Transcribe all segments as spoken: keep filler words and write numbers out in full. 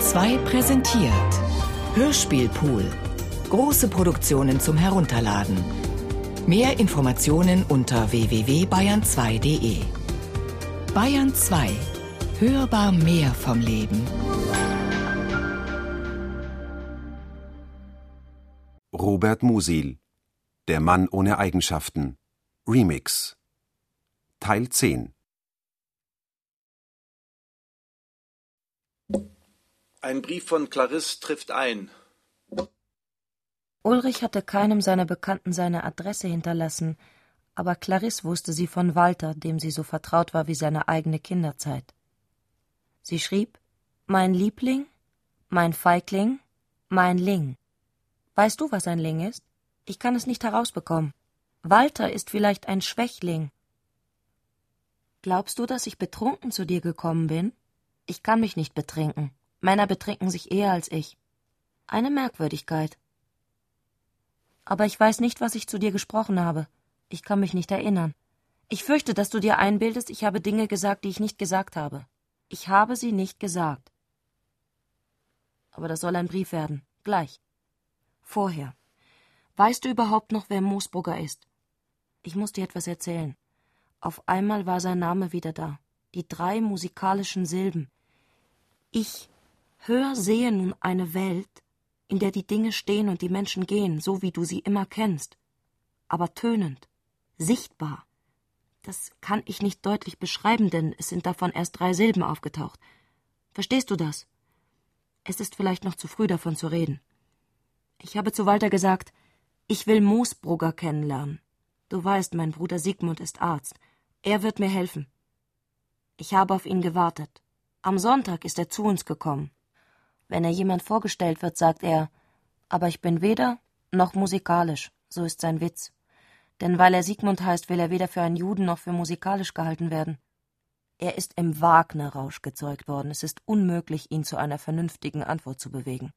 zwei präsentiert Hörspielpool. Große Produktionen zum Herunterladen. Mehr Informationen unter w w w punkt bayern zwei punkt de. Bayern zwei. Hörbar mehr vom Leben. Robert Musil. Der Mann ohne Eigenschaften. Remix. Teil zehn. Ein Brief von Clarisse trifft ein. Ulrich hatte keinem seiner Bekannten seine Adresse hinterlassen, aber Clarisse wusste sie von Walter, dem sie so vertraut war wie seine eigene Kinderzeit. Sie schrieb: »Mein Liebling, mein Feigling, mein Ling. Weißt du, was ein Ling ist? Ich kann es nicht herausbekommen. Walter ist vielleicht ein Schwächling. Glaubst du, dass ich betrunken zu dir gekommen bin? Ich kann mich nicht betrinken. Männer betrinken sich eher als ich. Eine Merkwürdigkeit. Aber ich weiß nicht, was ich zu dir gesprochen habe. Ich kann mich nicht erinnern. Ich fürchte, dass du dir einbildest, ich habe Dinge gesagt, die ich nicht gesagt habe. Ich habe sie nicht gesagt. Aber das soll ein Brief werden. Gleich. Vorher. Weißt du überhaupt noch, wer Moosbrugger ist? Ich muss dir etwas erzählen. Auf einmal war sein Name wieder da. Die drei musikalischen Silben. Ich hör, sehe nun eine Welt, in der die Dinge stehen und die Menschen gehen, so wie du sie immer kennst. Aber tönend, sichtbar. Das kann ich nicht deutlich beschreiben, denn es sind davon erst drei Silben aufgetaucht. Verstehst du das? Es ist vielleicht noch zu früh, davon zu reden. Ich habe zu Walter gesagt, ich will Moosbrugger kennenlernen. Du weißt, mein Bruder Sigmund ist Arzt. Er wird mir helfen. Ich habe auf ihn gewartet. Am Sonntag ist er zu uns gekommen. Wenn er jemand vorgestellt wird, sagt er, aber ich bin weder noch musikalisch, so ist sein Witz. Denn weil er Sigmund heißt, will er weder für einen Juden noch für musikalisch gehalten werden. Er ist im Wagner-Rausch gezeugt worden. Es ist unmöglich, ihn zu einer vernünftigen Antwort zu bewegen.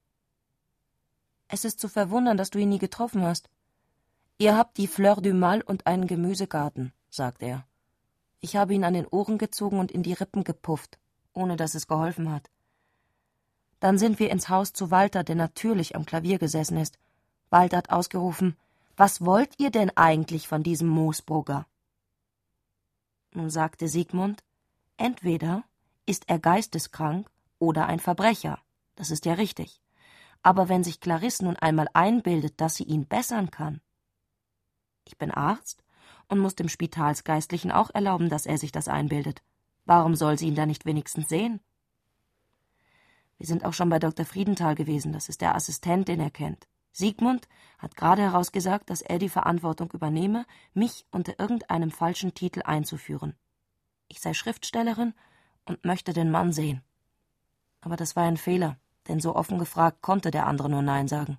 Es ist zu verwundern, dass du ihn nie getroffen hast. Ihr habt die Fleur du Mal und einen Gemüsegarten, sagt er. Ich habe ihn an den Ohren gezogen und in die Rippen gepufft, ohne dass es geholfen hat. Dann sind wir ins Haus zu Walter, der natürlich am Klavier gesessen ist. Walter hat ausgerufen, »Was wollt ihr denn eigentlich von diesem Moosbrugger?« Nun sagte Sigmund, »Entweder ist er geisteskrank oder ein Verbrecher. Das ist ja richtig. Aber wenn sich Clarisse nun einmal einbildet, dass sie ihn bessern kann. Ich bin Arzt und muss dem Spitalsgeistlichen auch erlauben, dass er sich das einbildet. Warum soll sie ihn da nicht wenigstens sehen? Wir sind auch schon bei Doktor Friedenthal gewesen, das ist der Assistent, den er kennt. Sigmund hat gerade herausgesagt, dass er die Verantwortung übernehme, mich unter irgendeinem falschen Titel einzuführen. Ich sei Schriftstellerin und möchte den Mann sehen. Aber das war ein Fehler, denn so offen gefragt konnte der andere nur Nein sagen.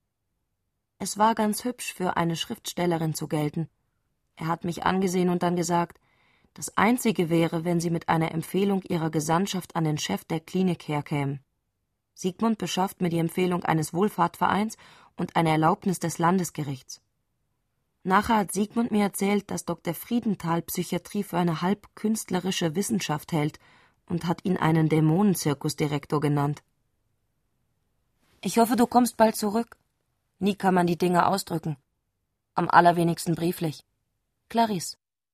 Es war ganz hübsch, für eine Schriftstellerin zu gelten. Er hat mich angesehen und dann gesagt, das Einzige wäre, wenn sie mit einer Empfehlung ihrer Gesandtschaft an den Chef der Klinik herkämen. Sigmund beschafft mir die Empfehlung eines Wohlfahrtvereins und eine Erlaubnis des Landesgerichts. Nachher hat Sigmund mir erzählt, dass Doktor Friedenthal Psychiatrie für eine halb künstlerische Wissenschaft hält und hat ihn einen Dämonenzirkusdirektor genannt. Ich hoffe, du kommst bald zurück. Nie kann man die Dinge ausdrücken. Am allerwenigsten brieflich. Clarisse.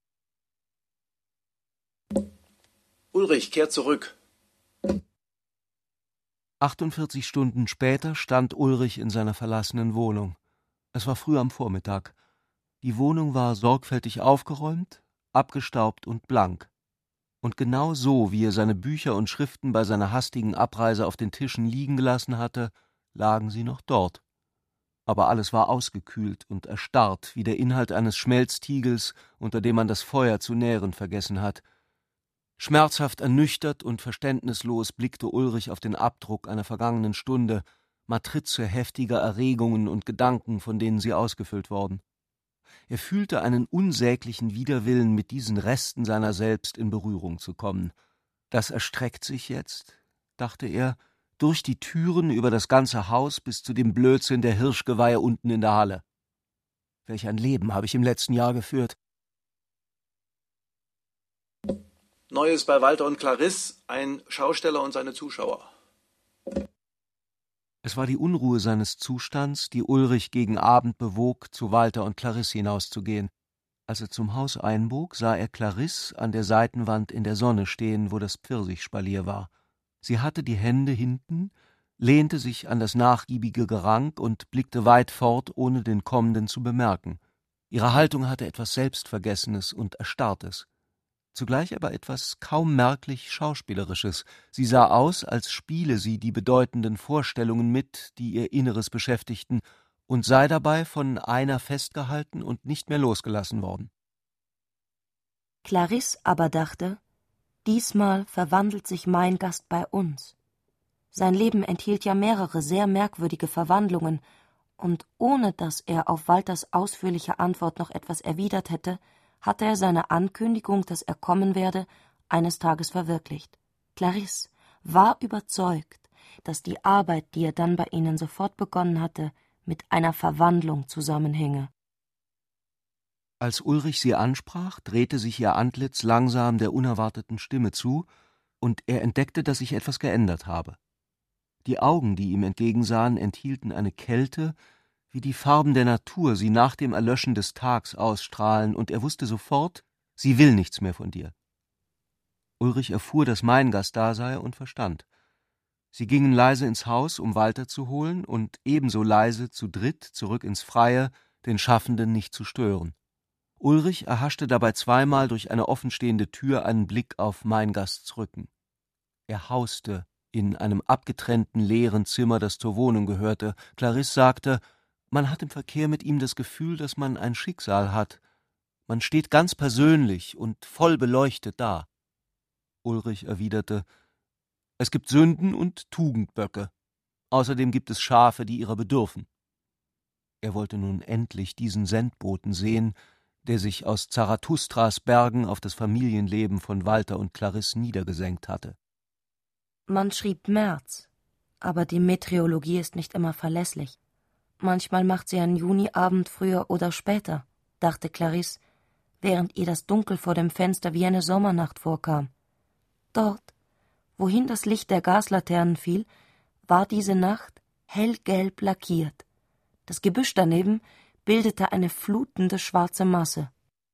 Ulrich, kehr zurück. achtundvierzig Stunden später stand Ulrich in seiner verlassenen Wohnung. Es war früh am Vormittag. Die Wohnung war sorgfältig aufgeräumt, abgestaubt und blank. Und genau so, wie er seine Bücher und Schriften bei seiner hastigen Abreise auf den Tischen liegen gelassen hatte, lagen sie noch dort. Aber alles war ausgekühlt und erstarrt, wie der Inhalt eines Schmelztiegels, unter dem man das Feuer zu nähren vergessen hat. Schmerzhaft ernüchtert und verständnislos blickte Ulrich auf den Abdruck einer vergangenen Stunde, Matrize heftiger Erregungen und Gedanken, von denen sie ausgefüllt worden. Er fühlte einen unsäglichen Widerwillen, mit diesen Resten seiner selbst in Berührung zu kommen. Das erstreckt sich jetzt, dachte er, durch die Türen über das ganze Haus bis zu dem Blödsinn der Hirschgeweihe unten in der Halle. Welch ein Leben habe ich im letzten Jahr geführt. Neues bei Walter und Clarisse, ein Schausteller und seine Zuschauer. Es war die Unruhe seines Zustands, die Ulrich gegen Abend bewog, zu Walter und Clarisse hinauszugehen. Als er zum Haus einbog, sah er Clarisse an der Seitenwand in der Sonne stehen, wo das Pfirsichspalier war. Sie hatte die Hände hinten, lehnte sich an das nachgiebige Gerank und blickte weit fort, ohne den Kommenden zu bemerken. Ihre Haltung hatte etwas Selbstvergessenes und Erstarrtes, zugleich aber etwas kaum merklich Schauspielerisches. Sie sah aus, als spiele sie die bedeutenden Vorstellungen mit, die ihr Inneres beschäftigten, und sei dabei von einer festgehalten und nicht mehr losgelassen worden. Clarisse aber dachte, diesmal verwandelt sich mein Gast bei uns. Sein Leben enthielt ja mehrere sehr merkwürdige Verwandlungen, und ohne dass er auf Walters ausführliche Antwort noch etwas erwidert hätte, hatte er seine Ankündigung, dass er kommen werde, eines Tages verwirklicht. Clarisse war überzeugt, dass die Arbeit, die er dann bei ihnen sofort begonnen hatte, mit einer Verwandlung zusammenhänge. Als Ulrich sie ansprach, drehte sich ihr Antlitz langsam der unerwarteten Stimme zu, und er entdeckte, dass sich etwas geändert habe. Die Augen, die ihm entgegensahen, enthielten eine Kälte, wie die Farben der Natur sie nach dem Erlöschen des Tags ausstrahlen, und er wusste sofort, sie will nichts mehr von dir. Ulrich erfuhr, dass mein Gast da sei, und verstand. Sie gingen leise ins Haus, um Walter zu holen, und ebenso leise zu dritt zurück ins Freie, den Schaffenden nicht zu stören. Ulrich erhaschte dabei zweimal durch eine offenstehende Tür einen Blick auf mein Gasts Rücken. Er hauste in einem abgetrennten, leeren Zimmer, das zur Wohnung gehörte. Clarisse sagte, man hat im Verkehr mit ihm das Gefühl, dass man ein Schicksal hat. Man steht ganz persönlich und voll beleuchtet da. Ulrich erwiderte, es gibt Sünden und Tugendböcke. Außerdem gibt es Schafe, die ihrer bedürfen. Er wollte nun endlich diesen Sendboten sehen, der sich aus Zarathustras Bergen auf das Familienleben von Walter und Clarisse niedergesenkt hatte. Man schrieb März, aber die Meteorologie ist nicht immer verlässlich. Manchmal macht sie einen Juniabend früher oder später, dachte Clarisse, während ihr das Dunkel vor dem Fenster wie eine Sommernacht vorkam. Dort, wohin das Licht der Gaslaternen fiel, war diese Nacht hellgelb lackiert. Das Gebüsch daneben bildete eine flutende schwarze Masse.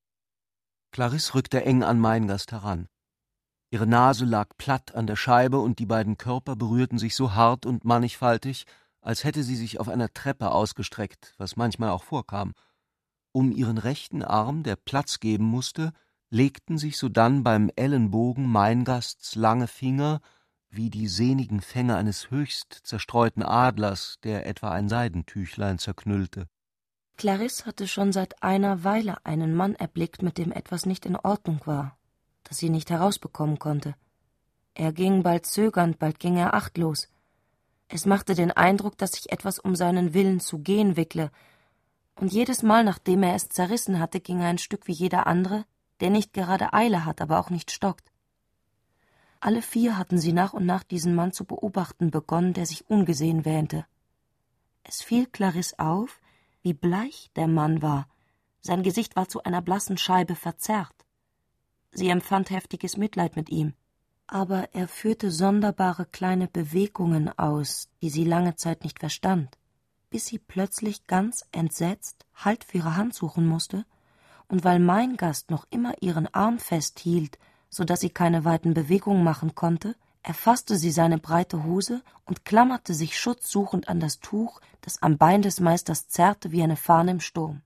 Clarisse rückte eng an meinen Gast heran. Ihre Nase lag platt an der Scheibe, und die beiden Körper berührten sich so hart und mannigfaltig, als hätte sie sich auf einer Treppe ausgestreckt, was manchmal auch vorkam. Um ihren rechten Arm, der Platz geben musste, legten sich sodann beim Ellenbogen mein Gasts lange Finger wie die sehnigen Fänge eines höchst zerstreuten Adlers, der etwa ein Seidentüchlein zerknüllte. Clarisse hatte schon seit einer Weile einen Mann erblickt, mit dem etwas nicht in Ordnung war, das sie nicht herausbekommen konnte. Er ging bald zögernd, bald ging er achtlos. Es machte den Eindruck, dass sich etwas um seinen Willen zu gehen wickle, und jedes Mal, nachdem er es zerrissen hatte, ging er ein Stück wie jeder andere, der nicht gerade Eile hat, aber auch nicht stockt. Alle vier hatten sie nach und nach diesen Mann zu beobachten begonnen, der sich ungesehen wähnte. Es fiel Clarisse auf, wie bleich der Mann war. Sein Gesicht war zu einer blassen Scheibe verzerrt. Sie empfand heftiges Mitleid mit ihm, aber er führte sonderbare kleine Bewegungen aus, die sie lange Zeit nicht verstand, bis sie plötzlich ganz entsetzt Halt für ihre Hand suchen musste, und weil mein Gast noch immer ihren Arm festhielt, so dass sie keine weiten Bewegungen machen konnte, erfasste sie seine breite Hose und klammerte sich schutzsuchend an das Tuch, das am Bein des Meisters zerrte wie eine Fahne im Sturm.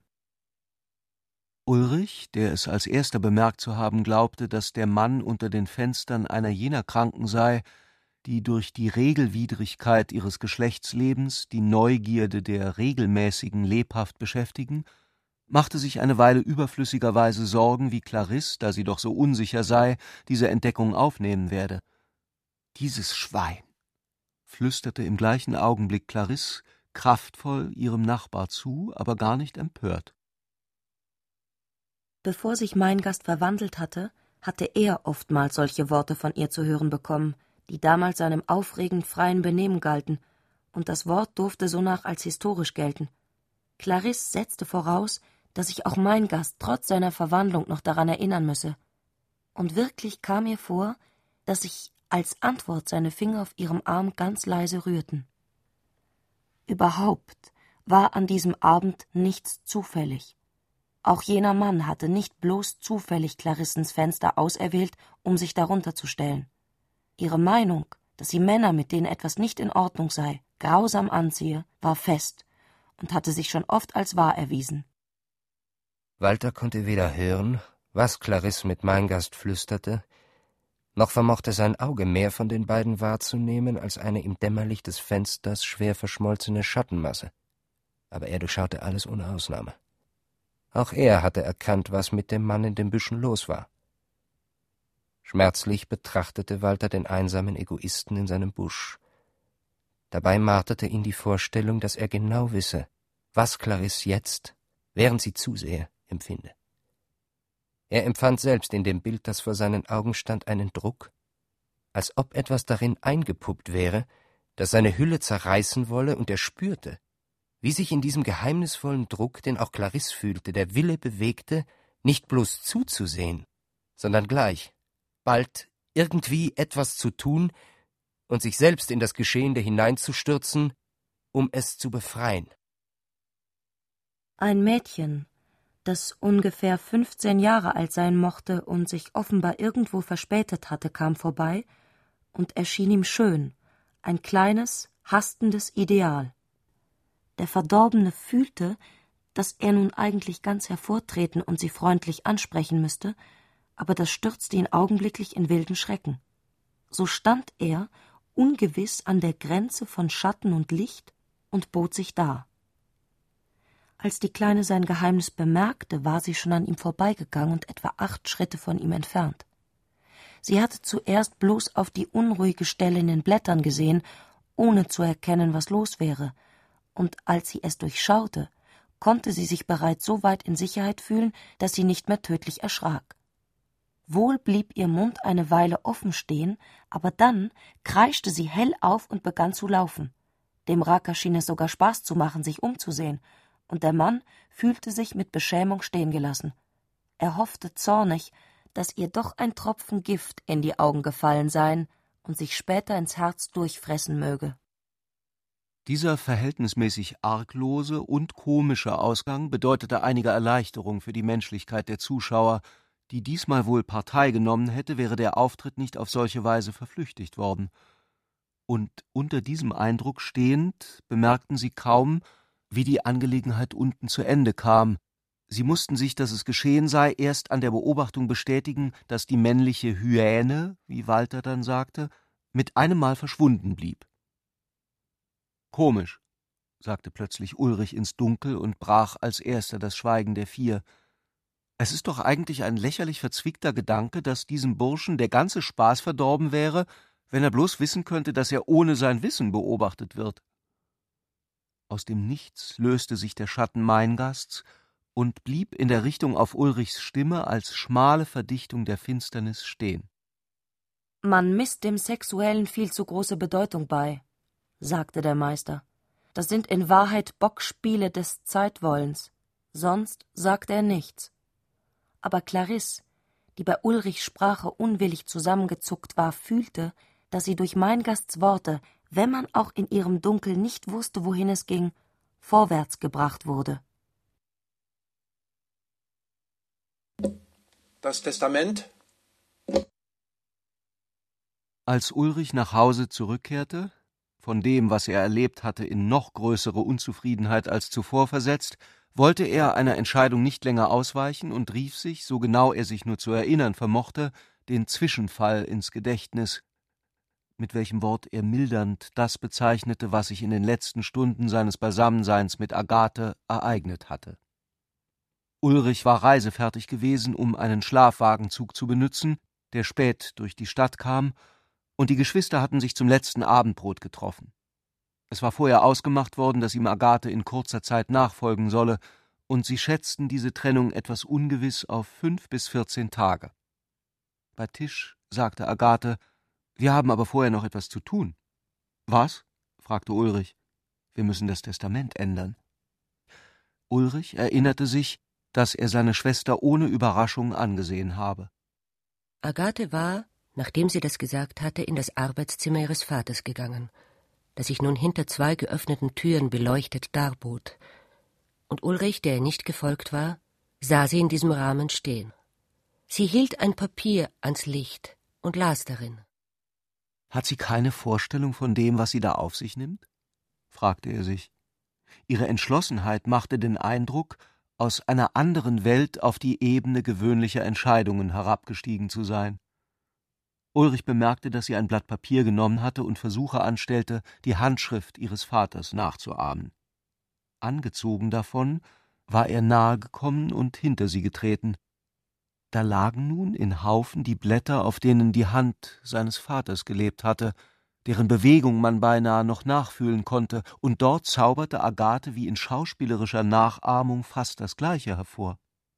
Ulrich, der es als erster bemerkt zu haben glaubte, dass der Mann unter den Fenstern einer jener Kranken sei, die durch die Regelwidrigkeit ihres Geschlechtslebens die Neugierde der Regelmäßigen lebhaft beschäftigen, machte sich eine Weile überflüssigerweise Sorgen, wie Clarisse, da sie doch so unsicher sei, diese Entdeckung aufnehmen werde. »Dieses Schwein«, flüsterte im gleichen Augenblick Clarisse kraftvoll ihrem Nachbar zu, aber gar nicht empört. Bevor sich mein Gast verwandelt hatte, hatte er oftmals solche Worte von ihr zu hören bekommen, die damals seinem aufregend freien Benehmen galten, und das Wort durfte sonach als historisch gelten. Clarisse setzte voraus, dass sich auch mein Gast trotz seiner Verwandlung noch daran erinnern müsse. Und wirklich kam ihr vor, dass sich als Antwort seine Finger auf ihrem Arm ganz leise rührten. Überhaupt war an diesem Abend nichts zufällig. Auch jener Mann hatte nicht bloß zufällig Clarissens Fenster auserwählt, um sich darunter zu stellen. Ihre Meinung, dass sie Männer, mit denen etwas nicht in Ordnung sei, grausam anziehe, war fest und hatte sich schon oft als wahr erwiesen. Walter konnte weder hören, was Clarisse mit Meingast flüsterte, noch vermochte sein Auge mehr von den beiden wahrzunehmen als eine im Dämmerlicht des Fensters schwer verschmolzene Schattenmasse. Aber er durchschaute alles ohne Ausnahme. Auch er hatte erkannt, was mit dem Mann in den Büschen los war. Schmerzlich betrachtete Walter den einsamen Egoisten in seinem Busch. Dabei marterte ihn die Vorstellung, dass er genau wisse, was Clarisse jetzt, während sie zusehe, empfinde. Er empfand selbst in dem Bild, das vor seinen Augen stand, einen Druck, als ob etwas darin eingepuppt wäre, das seine Hülle zerreißen wolle, und er spürte, wie sich in diesem geheimnisvollen Druck, den auch Clarisse fühlte, der Wille bewegte, nicht bloß zuzusehen, sondern gleich, bald irgendwie etwas zu tun und sich selbst in das Geschehene hineinzustürzen, um es zu befreien. Ein Mädchen, das ungefähr fünfzehn Jahre alt sein mochte und sich offenbar irgendwo verspätet hatte, kam vorbei und erschien ihm schön, ein kleines, hastendes Ideal. Der Verdorbene fühlte, dass er nun eigentlich ganz hervortreten und sie freundlich ansprechen müsste, aber das stürzte ihn augenblicklich in wilden Schrecken. So stand er, ungewiss an der Grenze von Schatten und Licht, und bot sich dar. Als die Kleine sein Geheimnis bemerkte, war sie schon an ihm vorbeigegangen und etwa acht Schritte von ihm entfernt. Sie hatte zuerst bloß auf die unruhige Stelle in den Blättern gesehen, ohne zu erkennen, was los wäre, und als sie es durchschaute, konnte sie sich bereits so weit in Sicherheit fühlen, dass sie nicht mehr tödlich erschrak. Wohl blieb ihr Mund eine Weile offen stehen, aber dann kreischte sie hell auf und begann zu laufen. Dem Racker schien es sogar Spaß zu machen, sich umzusehen, und der Mann fühlte sich mit Beschämung stehen gelassen. Er hoffte zornig, dass ihr doch ein Tropfen Gift in die Augen gefallen seien und sich später ins Herz durchfressen möge. Dieser verhältnismäßig arglose und komische Ausgang bedeutete einige Erleichterung für die Menschlichkeit der Zuschauer, die diesmal wohl Partei genommen hätte, wäre der Auftritt nicht auf solche Weise verflüchtigt worden. Und unter diesem Eindruck stehend bemerkten sie kaum, wie die Angelegenheit unten zu Ende kam. Sie mussten sich, dass es geschehen sei, erst an der Beobachtung bestätigen, dass die männliche Hyäne, wie Walter dann sagte, mit einem Mal verschwunden blieb. »Komisch«, sagte plötzlich Ulrich ins Dunkel und brach als erster das Schweigen der vier. »Es ist doch eigentlich ein lächerlich verzwickter Gedanke, dass diesem Burschen der ganze Spaß verdorben wäre, wenn er bloß wissen könnte, dass er ohne sein Wissen beobachtet wird.« Aus dem Nichts löste sich der Schatten Meingasts und blieb in der Richtung auf Ulrichs Stimme als schmale Verdichtung der Finsternis stehen. »Man misst dem Sexuellen viel zu große Bedeutung bei«, sagte der Meister. »Das sind in Wahrheit Bockspiele des Zeitwollens. Sonst sagt er nichts.« Aber Clarisse, die bei Ulrichs Sprache unwillig zusammengezuckt war, fühlte, dass sie durch Meingasts Worte, wenn man auch in ihrem Dunkel nicht wusste, wohin es ging, vorwärts gebracht wurde. Das Testament? Als Ulrich nach Hause zurückkehrte, von dem, was er erlebt hatte, in noch größere Unzufriedenheit als zuvor versetzt, wollte er einer Entscheidung nicht länger ausweichen und rief sich, so genau er sich nur zu erinnern vermochte, den Zwischenfall ins Gedächtnis, mit welchem Wort er mildernd das bezeichnete, was sich in den letzten Stunden seines Beisammenseins mit Agathe ereignet hatte. Ulrich war reisefertig gewesen, um einen Schlafwagenzug zu benützen, der spät durch die Stadt kam, und die Geschwister hatten sich zum letzten Abendbrot getroffen. Es war vorher ausgemacht worden, dass ihm Agathe in kurzer Zeit nachfolgen solle, und sie schätzten diese Trennung etwas ungewiss auf fünf bis vierzehn Tage. Bei Tisch sagte Agathe: »Wir haben aber vorher noch etwas zu tun.« »Was?« fragte Ulrich. »Wir müssen das Testament ändern.« Ulrich erinnerte sich, dass er seine Schwester ohne Überraschung angesehen habe. Agathe war, nachdem sie das gesagt hatte, in das Arbeitszimmer ihres Vaters gegangen. das sich nun hinter zwei geöffneten Türen beleuchtet darbot. Und Ulrich, der ihr nicht gefolgt war, sah sie in diesem Rahmen stehen. Sie hielt ein Papier ans Licht und las darin. »Hat sie keine Vorstellung von dem, was sie da auf sich nimmt?« fragte er sich. Ihre Entschlossenheit machte den Eindruck, aus einer anderen Welt auf die Ebene gewöhnlicher Entscheidungen herabgestiegen zu sein. Ulrich bemerkte, dass sie ein Blatt Papier genommen hatte und Versuche anstellte, die Handschrift ihres Vaters nachzuahmen. Angezogen davon war er nahe gekommen und hinter sie getreten. Da lagen nun in Haufen die Blätter, auf denen die Hand seines Vaters gelebt hatte, deren Bewegung man beinahe noch nachfühlen konnte, und dort zauberte Agathe wie in schauspielerischer Nachahmung fast das Gleiche hervor.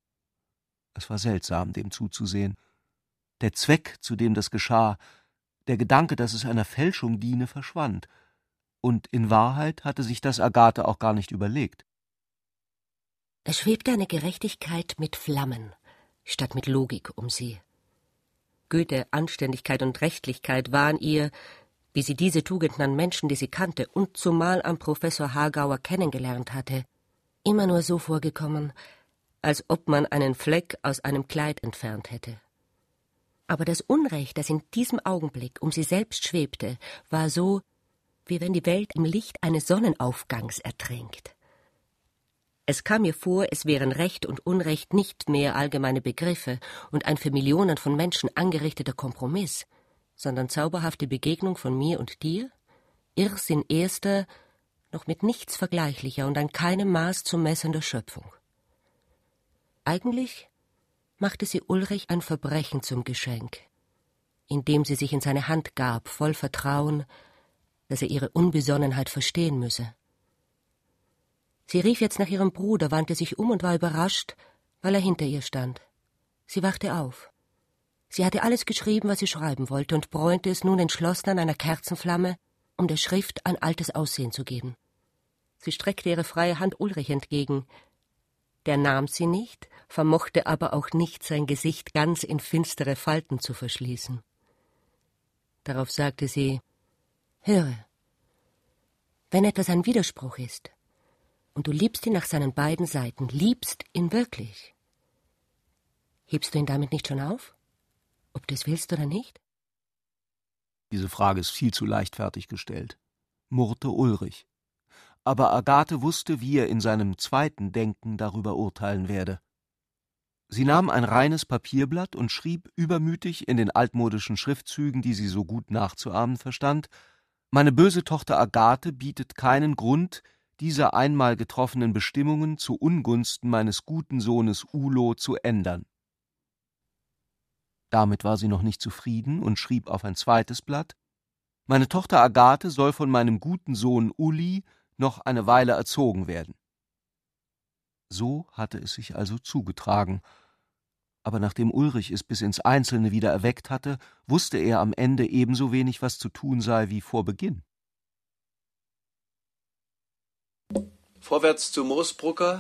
Es war seltsam, dem zuzusehen. Der Zweck, zu dem das geschah, der Gedanke, dass es einer Fälschung diene, verschwand, und in Wahrheit hatte sich das Agathe auch gar nicht überlegt. Es schwebte eine Gerechtigkeit mit Flammen, statt mit Logik um sie. Goethe, Anständigkeit und Rechtlichkeit waren ihr, wie sie diese Tugenden an Menschen, die sie kannte und zumal am Professor Hagauer kennengelernt hatte, immer nur so vorgekommen, als ob man einen Fleck aus einem Kleid entfernt hätte. Aber das Unrecht, das in diesem Augenblick um sie selbst schwebte, war so, wie wenn die Welt im Licht eines Sonnenaufgangs ertränkt. Es kam mir vor, es wären Recht und Unrecht nicht mehr allgemeine Begriffe und ein für Millionen von Menschen angerichteter Kompromiss, sondern zauberhafte Begegnung von mir und dir, Irrsinn erster, noch mit nichts vergleichlicher und an keinem Maß zu messender Schöpfung. Eigentlich machte sie Ulrich ein Verbrechen zum Geschenk, indem sie sich in seine Hand gab, voll Vertrauen, dass er ihre Unbesonnenheit verstehen müsse. Sie rief jetzt nach ihrem Bruder, wandte sich um und war überrascht, weil er hinter ihr stand. Sie wachte auf. Sie hatte alles geschrieben, was sie schreiben wollte, und bräunte es nun entschlossen an einer Kerzenflamme, um der Schrift ein altes Aussehen zu geben. Sie streckte ihre freie Hand Ulrich entgegen. Der nahm sie nicht, vermochte aber auch nicht, sein Gesicht ganz in finstere Falten zu verschließen. Darauf sagte sie: »Höre, wenn etwas ein Widerspruch ist, und du liebst ihn nach seinen beiden Seiten, liebst ihn wirklich, hebst du ihn damit nicht schon auf, ob du es willst oder nicht?« Diese Frage ist viel zu leichtfertig gestellt, murrte Ulrich. Aber Agathe wusste, wie er in seinem zweiten Denken darüber urteilen werde. Sie nahm ein reines Papierblatt und schrieb übermütig in den altmodischen Schriftzügen, die sie so gut nachzuahmen verstand: »Meine böse Tochter Agathe bietet keinen Grund, diese einmal getroffenen Bestimmungen zu Ungunsten meines guten Sohnes Ulo zu ändern.« Damit war sie noch nicht zufrieden und schrieb auf ein zweites Blatt: »Meine Tochter Agathe soll von meinem guten Sohn Uli noch eine Weile erzogen werden.« So hatte es sich also zugetragen. Aber nachdem Ulrich es bis ins Einzelne wieder erweckt hatte, wusste er am Ende ebenso wenig, was zu tun sei, wie vor Beginn. Vorwärts zu Moosbrucker.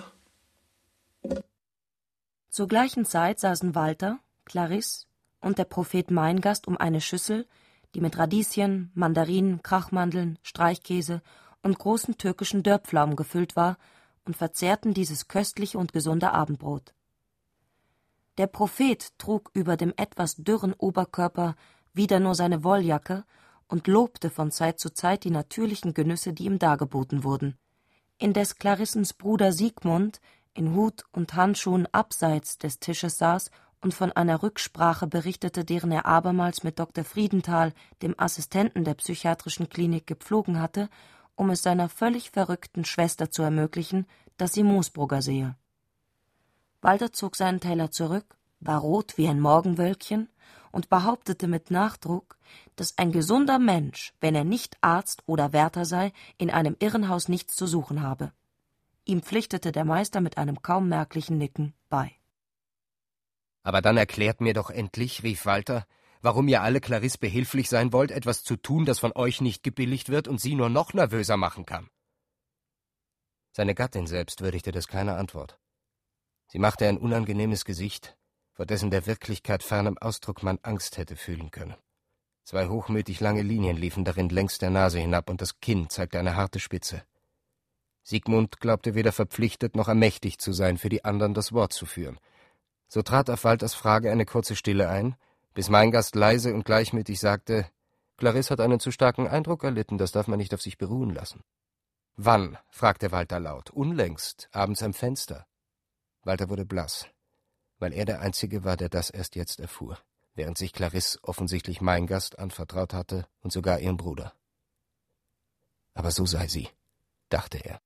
Zur gleichen Zeit saßen Walter, Clarisse und der Prophet Meingast um eine Schüssel, die mit Radieschen, Mandarinen, Krachmandeln, Streichkäse und großen türkischen Dörrpflaumen gefüllt war, und verzehrten dieses köstliche und gesunde Abendbrot. Der Prophet trug über dem etwas dürren Oberkörper wieder nur seine Wolljacke und lobte von Zeit zu Zeit die natürlichen Genüsse, die ihm dargeboten wurden, indes Clarissens Bruder Siegmund in Hut und Handschuhen abseits des Tisches saß und von einer Rücksprache berichtete, deren er abermals mit Doktor Friedenthal, dem Assistenten der psychiatrischen Klinik, gepflogen hatte, um es seiner völlig verrückten Schwester zu ermöglichen, dass sie Moosbrugger sehe. Walter zog seinen Teller zurück, war rot wie ein Morgenwölkchen und behauptete mit Nachdruck, dass ein gesunder Mensch, wenn er nicht Arzt oder Wärter sei, in einem Irrenhaus nichts zu suchen habe. Ihm pflichtete der Meister mit einem kaum merklichen Nicken bei. »Aber dann erklärt mir doch endlich«, rief Walter, »warum ihr alle Clarisse behilflich sein wollt, etwas zu tun, das von euch nicht gebilligt wird und sie nur noch nervöser machen kann.« Seine Gattin selbst würdigte das keine Antwort. Sie machte ein unangenehmes Gesicht, vor dessen der Wirklichkeit fernem Ausdruck man Angst hätte fühlen können. Zwei hochmütig lange Linien liefen darin längs der Nase hinab, und das Kinn zeigte eine harte Spitze. Siegmund glaubte weder verpflichtet noch ermächtigt zu sein, für die anderen das Wort zu führen. So trat auf Walters Frage eine kurze Stille ein, bis mein Gast leise und gleichmütig sagte: »Clarisse hat einen zu starken Eindruck erlitten, das darf man nicht auf sich beruhen lassen.« »Wann?« fragte Walter laut. »Unlängst, abends am Fenster.« Walter wurde blass, weil er der Einzige war, der das erst jetzt erfuhr, während sich Clarisse offensichtlich mein Gast anvertraut hatte und sogar ihren Bruder. Aber so sei sie, dachte er.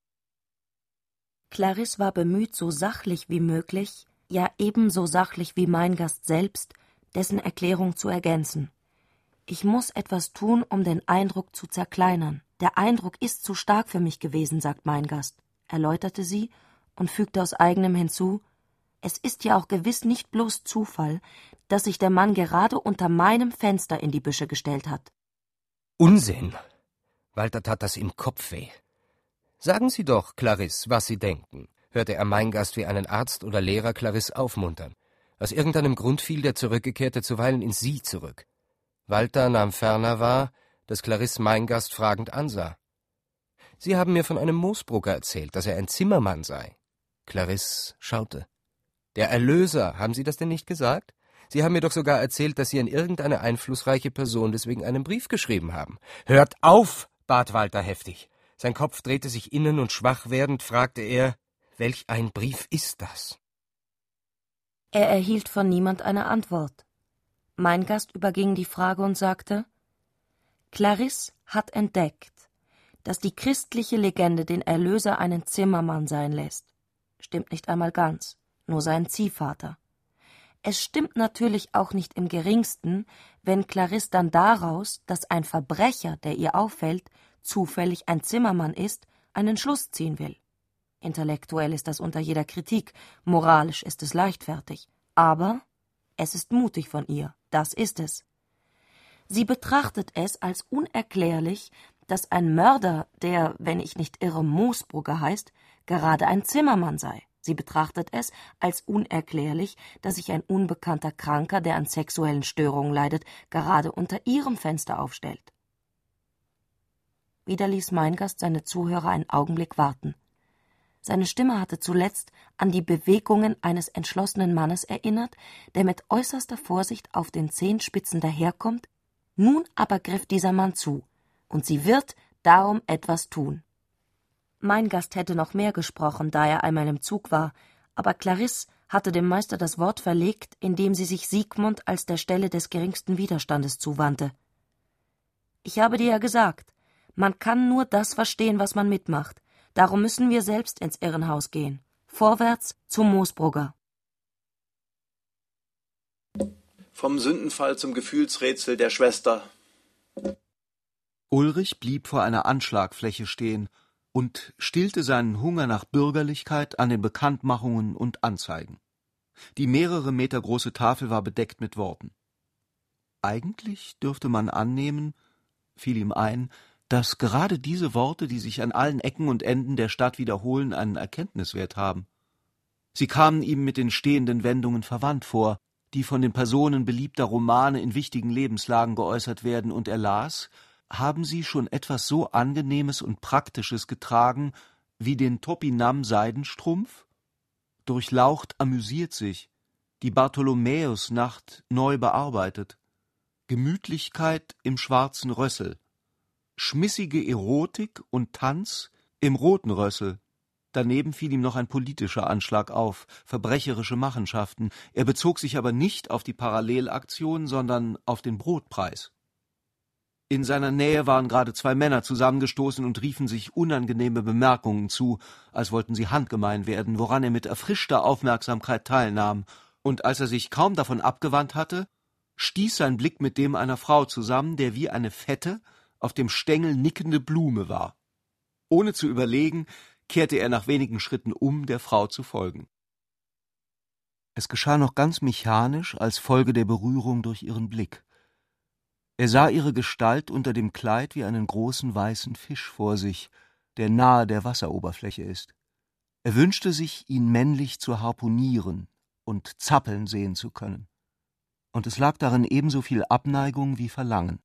Clarisse war bemüht, so sachlich wie möglich, ja ebenso sachlich wie mein Gast selbst, dessen Erklärung zu ergänzen. Ich muss etwas tun, um den Eindruck zu zerkleinern. Der Eindruck ist zu stark für mich gewesen, sagt mein Gast, erläuterte sie und fügte aus eigenem hinzu: Es ist ja auch gewiss nicht bloß Zufall, dass sich der Mann gerade unter meinem Fenster in die Büsche gestellt hat. Unsinn! Walter tat das im Kopf weh. »Sagen Sie doch, Clarisse, was Sie denken«, hörte er mein Gast wie einen Arzt oder Lehrer Clarisse aufmuntern. Aus irgendeinem Grund fiel der Zurückgekehrte zuweilen in sie zurück. Walter nahm ferner wahr, dass Clarisse mein Gast fragend ansah. »Sie haben mir von einem Moosbrugger erzählt, dass er ein Zimmermann sei.« Clarisse schaute. »Der Erlöser, haben Sie das denn nicht gesagt? Sie haben mir doch sogar erzählt, dass Sie an irgendeine einflussreiche Person deswegen einen Brief geschrieben haben.« »Hört auf«, bat Walter heftig. Sein Kopf drehte sich innen und schwach werdend fragte er: »Welch ein Brief ist das?« Er erhielt von niemand eine Antwort. Mein Gast überging die Frage und sagte: Clarisse hat entdeckt, dass die christliche Legende den Erlöser einen Zimmermann sein lässt. Stimmt nicht einmal ganz, nur sein Ziehvater. Es stimmt natürlich auch nicht im geringsten, wenn Clarisse dann daraus, dass ein Verbrecher, der ihr auffällt, zufällig ein Zimmermann ist, einen Schluss ziehen will. Intellektuell ist das unter jeder Kritik, moralisch ist es leichtfertig. Aber es ist mutig von ihr, das ist es. Sie betrachtet es als unerklärlich, dass ein Mörder, der, wenn ich nicht irre, Moosbrugger heißt, gerade ein Zimmermann sei. Sie betrachtet es als unerklärlich, dass sich ein unbekannter Kranker, der an sexuellen Störungen leidet, gerade unter ihrem Fenster aufstellt. Wieder ließ mein Gast seine Zuhörer einen Augenblick warten. Seine Stimme hatte zuletzt an die Bewegungen eines entschlossenen Mannes erinnert, der mit äußerster Vorsicht auf den Zehenspitzen daherkommt. Nun aber griff dieser Mann zu, und sie wird darum etwas tun. Mein Gast hätte noch mehr gesprochen, da er einmal im Zug war, aber Clarisse hatte dem Meister das Wort verlegt, indem sie sich Siegmund als der Stelle des geringsten Widerstandes zuwandte. »Ich habe dir ja gesagt, man kann nur das verstehen, was man mitmacht. Darum müssen wir selbst ins Irrenhaus gehen. Vorwärts zum Moosbrugger.« Vom Sündenfall zum Gefühlsrätsel der Schwester. Ulrich blieb vor einer Anschlagfläche stehen und stillte seinen Hunger nach Bürgerlichkeit an den Bekanntmachungen und Anzeigen. Die mehrere Meter große Tafel war bedeckt mit Worten. Eigentlich dürfte man annehmen, fiel ihm ein, dass gerade diese Worte, die sich an allen Ecken und Enden der Stadt wiederholen, einen Erkenntniswert haben. Sie kamen ihm mit den stehenden Wendungen verwandt vor, die von den Personen beliebter Romane in wichtigen Lebenslagen geäußert werden, und er las: Haben Sie schon etwas so Angenehmes und Praktisches getragen wie den Topinam-Seidenstrumpf? Durchlaucht amüsiert sich, die Bartholomäusnacht neu bearbeitet, Gemütlichkeit im schwarzen Rössel, schmissige Erotik und Tanz im roten Rössel. Daneben fiel ihm noch ein politischer Anschlag auf, verbrecherische Machenschaften. Er bezog sich aber nicht auf die Parallelaktion, sondern auf den Brotpreis. In seiner Nähe waren gerade zwei Männer zusammengestoßen und riefen sich unangenehme Bemerkungen zu, als wollten sie handgemein werden, woran er mit erfrischter Aufmerksamkeit teilnahm, und als er sich kaum davon abgewandt hatte, stieß sein Blick mit dem einer Frau zusammen, der wie eine fette, auf dem Stängel nickende Blume war. Ohne zu überlegen, kehrte er nach wenigen Schritten um, der Frau zu folgen. Es geschah noch ganz mechanisch als Folge der Berührung durch ihren Blick. Er sah ihre Gestalt unter dem Kleid wie einen großen weißen Fisch vor sich, der nahe der Wasseroberfläche ist. Er wünschte sich, ihn männlich zu harpunieren und zappeln sehen zu können. und es lag darin ebenso viel Abneigung wie Verlangen.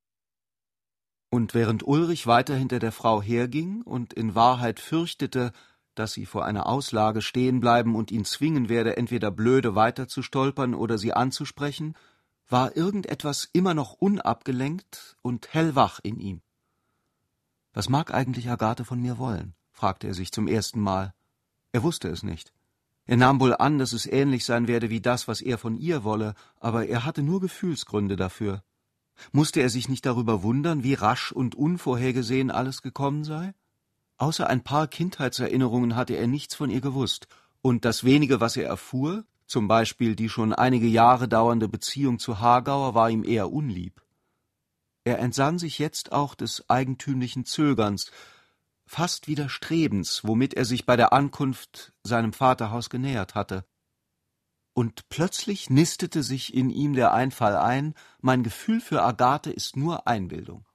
Und während Ulrich weiter hinter der Frau herging und in Wahrheit fürchtete, dass sie vor einer Auslage stehen bleiben und ihn zwingen werde, entweder blöde weiterzustolpern oder sie anzusprechen, war irgendetwas immer noch unabgelenkt und hellwach in ihm. »Was mag eigentlich Agathe von mir wollen?« fragte er sich zum ersten Mal. Er wusste es nicht. Er nahm wohl an, dass es ähnlich sein werde wie das, was er von ihr wolle, aber er hatte nur Gefühlsgründe dafür. Musste er sich nicht darüber wundern, wie rasch und unvorhergesehen alles gekommen sei? Außer ein paar Kindheitserinnerungen hatte er nichts von ihr gewusst, und das wenige, was er erfuhr, zum Beispiel die schon einige Jahre dauernde Beziehung zu Hagauer, war ihm eher unlieb. Er entsann sich jetzt auch des eigentümlichen Zögerns, fast Widerstrebens, womit er sich bei der Ankunft seinem Vaterhaus genähert hatte. Und plötzlich nistete sich in ihm der Einfall ein, mein Gefühl für Agathe ist nur Einbildung.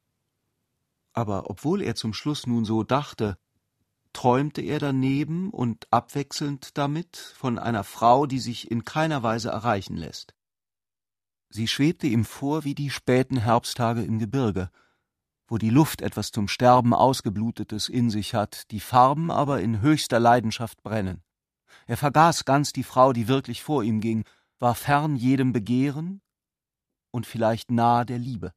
Aber obwohl er zum Schluss nun so dachte, träumte er daneben und abwechselnd damit von einer Frau, die sich in keiner Weise erreichen lässt. Sie schwebte ihm vor wie die späten Herbsttage im Gebirge, wo die Luft etwas zum Sterben Ausgeblutetes in sich hat, die Farben aber in höchster Leidenschaft brennen. Er vergaß ganz die Frau, die wirklich vor ihm ging, war fern jedem Begehren und vielleicht nahe der Liebe.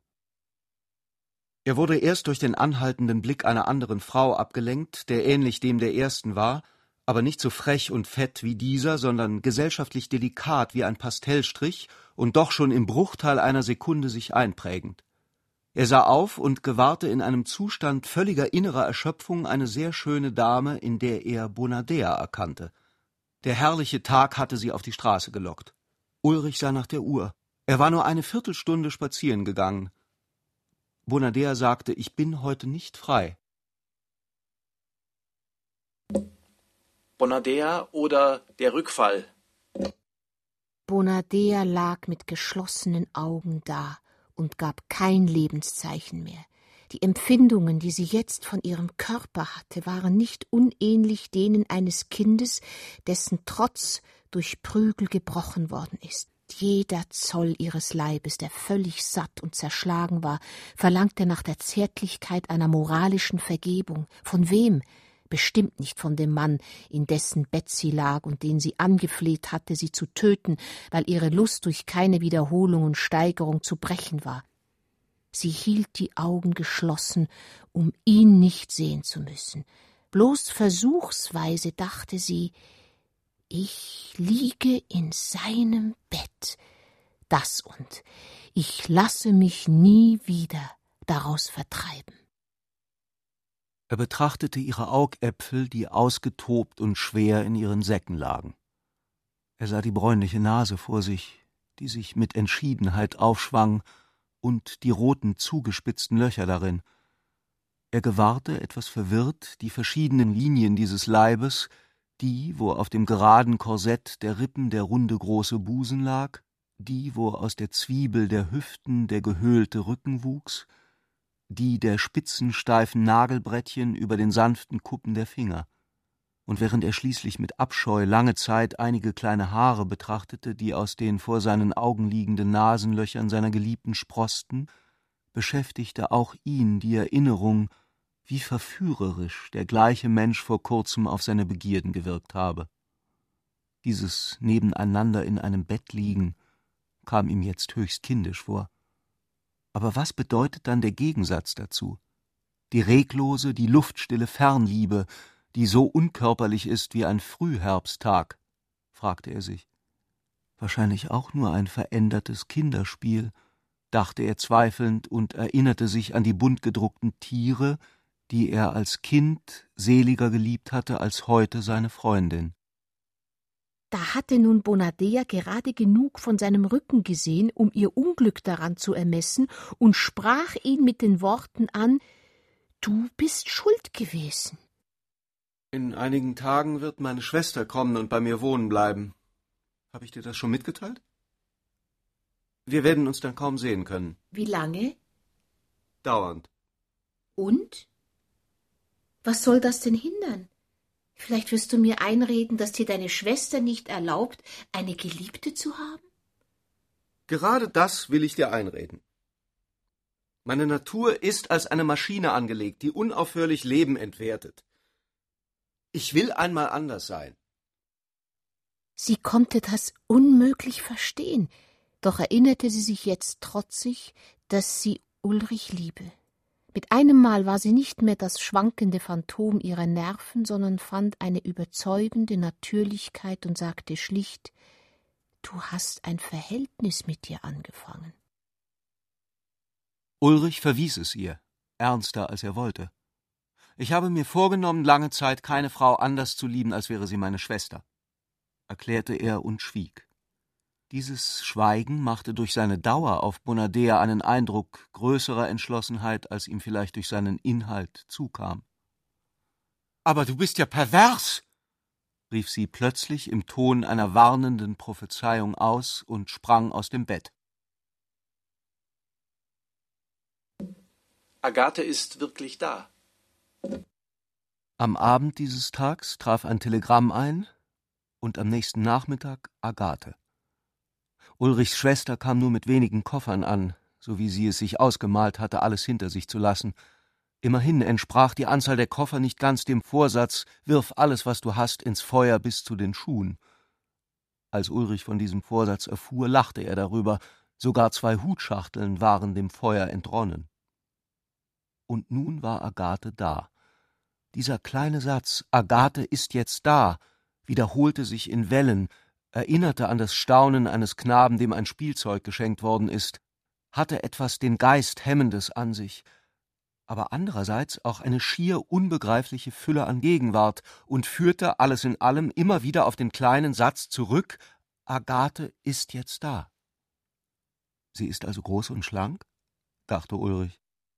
Er wurde erst durch den anhaltenden Blick einer anderen Frau abgelenkt, der ähnlich dem der ersten war, aber nicht so frech und fett wie dieser, sondern gesellschaftlich delikat wie ein Pastellstrich und doch schon im Bruchteil einer Sekunde sich einprägend. Er sah auf und gewahrte in einem Zustand völliger innerer Erschöpfung eine sehr schöne Dame, in der er Bonadea erkannte. Der herrliche Tag hatte sie auf die Straße gelockt. Ulrich sah nach der Uhr. Er war nur eine Viertelstunde spazieren gegangen. Bonadea sagte, ich bin heute nicht frei. Bonadea oder der Rückfall? Bonadea lag mit geschlossenen Augen da und gab kein Lebenszeichen mehr. Die Empfindungen, die sie jetzt von ihrem Körper hatte, waren nicht unähnlich denen eines Kindes, dessen Trotz durch Prügel gebrochen worden ist. Jeder Zoll ihres Leibes, der völlig satt und zerschlagen war, verlangte nach der Zärtlichkeit einer moralischen Vergebung. Von wem? Bestimmt nicht von dem Mann, in dessen Bett sie lag und den sie angefleht hatte, sie zu töten, weil ihre Lust durch keine Wiederholung und Steigerung zu brechen war. Sie hielt die Augen geschlossen, um ihn nicht sehen zu müssen. Bloß versuchsweise dachte sie, ich liege in seinem Bett, das und ich lasse mich nie wieder daraus vertreiben. Er betrachtete ihre Augäpfel, die ausgetobt und schwer in ihren Säcken lagen. Er sah die bräunliche Nase vor sich, die sich mit Entschiedenheit aufschwang, und die roten, zugespitzten Löcher darin. Er gewahrte, etwas verwirrt, die verschiedenen Linien dieses Leibes, die, wo auf dem geraden Korsett der Rippen der runde große Busen lag, die, wo aus der Zwiebel der Hüften der gehöhlte Rücken wuchs, die der spitzen, steifen Nagelbrettchen über den sanften Kuppen der Finger. Und während er schließlich mit Abscheu lange Zeit einige kleine Haare betrachtete, die aus den vor seinen Augen liegenden Nasenlöchern seiner Geliebten sproßten, beschäftigte auch ihn die Erinnerung, wie verführerisch der gleiche Mensch vor kurzem auf seine Begierden gewirkt habe. Dieses Nebeneinander in einem Bett liegen kam ihm jetzt höchst kindisch vor. Aber was bedeutet dann der Gegensatz dazu? Die reglose, die luftstille Fernliebe, die so unkörperlich ist wie ein Frühherbsttag, fragte er sich. Wahrscheinlich auch nur ein verändertes Kinderspiel, dachte er zweifelnd und erinnerte sich an die bunt gedruckten Tiere, die er als Kind seliger geliebt hatte als heute seine Freundin. Da hatte nun Bonadea gerade genug von seinem Rücken gesehen, um ihr Unglück daran zu ermessen, und sprach ihn mit den Worten an, »Du bist schuld gewesen.« »In einigen Tagen wird meine Schwester kommen und bei mir wohnen bleiben. Habe ich dir das schon mitgeteilt? Wir werden uns dann kaum sehen können.« »Wie lange?« »Dauernd.« »Und? Was soll das denn hindern? Vielleicht wirst du mir einreden, dass dir deine Schwester nicht erlaubt, eine Geliebte zu haben?« Gerade das will ich dir einreden. Meine Natur ist als eine Maschine angelegt, die unaufhörlich Leben entwertet. Ich will einmal anders sein. Sie konnte das unmöglich verstehen, doch erinnerte sie sich jetzt trotzig, dass sie Ulrich liebe. Mit einem Mal war sie nicht mehr das schwankende Phantom ihrer Nerven, sondern fand eine überzeugende Natürlichkeit und sagte schlicht: »Du hast ein Verhältnis mit dir angefangen.« Ulrich verwies es ihr, ernster als er wollte. »Ich habe mir vorgenommen, lange Zeit keine Frau anders zu lieben, als wäre sie meine Schwester«, erklärte er und schwieg. Dieses Schweigen machte durch seine Dauer auf Bonadea einen Eindruck größerer Entschlossenheit, als ihm vielleicht durch seinen Inhalt zukam. »Aber du bist ja pervers«, rief sie plötzlich im Ton einer warnenden Prophezeiung aus und sprang aus dem Bett. Agathe ist wirklich da. Am Abend dieses Tags traf ein Telegramm ein und am nächsten Nachmittag Agathe. Ulrichs Schwester kam nur mit wenigen Koffern an, so wie sie es sich ausgemalt hatte, alles hinter sich zu lassen. Immerhin entsprach die Anzahl der Koffer nicht ganz dem Vorsatz: »Wirf alles, was du hast, ins Feuer bis zu den Schuhen.« Als Ulrich von diesem Vorsatz erfuhr, lachte er darüber. Sogar zwei Hutschachteln waren dem Feuer entronnen. Und nun war Agathe da. Dieser kleine Satz, »Agathe ist jetzt da«, wiederholte sich in Wellen, erinnerte an das Staunen eines Knaben, dem ein Spielzeug geschenkt worden ist, hatte etwas den Geist Hemmendes an sich, aber andererseits auch eine schier unbegreifliche Fülle an Gegenwart und führte alles in allem immer wieder auf den kleinen Satz zurück: »Agathe ist jetzt da.« »Sie ist also groß und schlank?«, dachte Ulrich.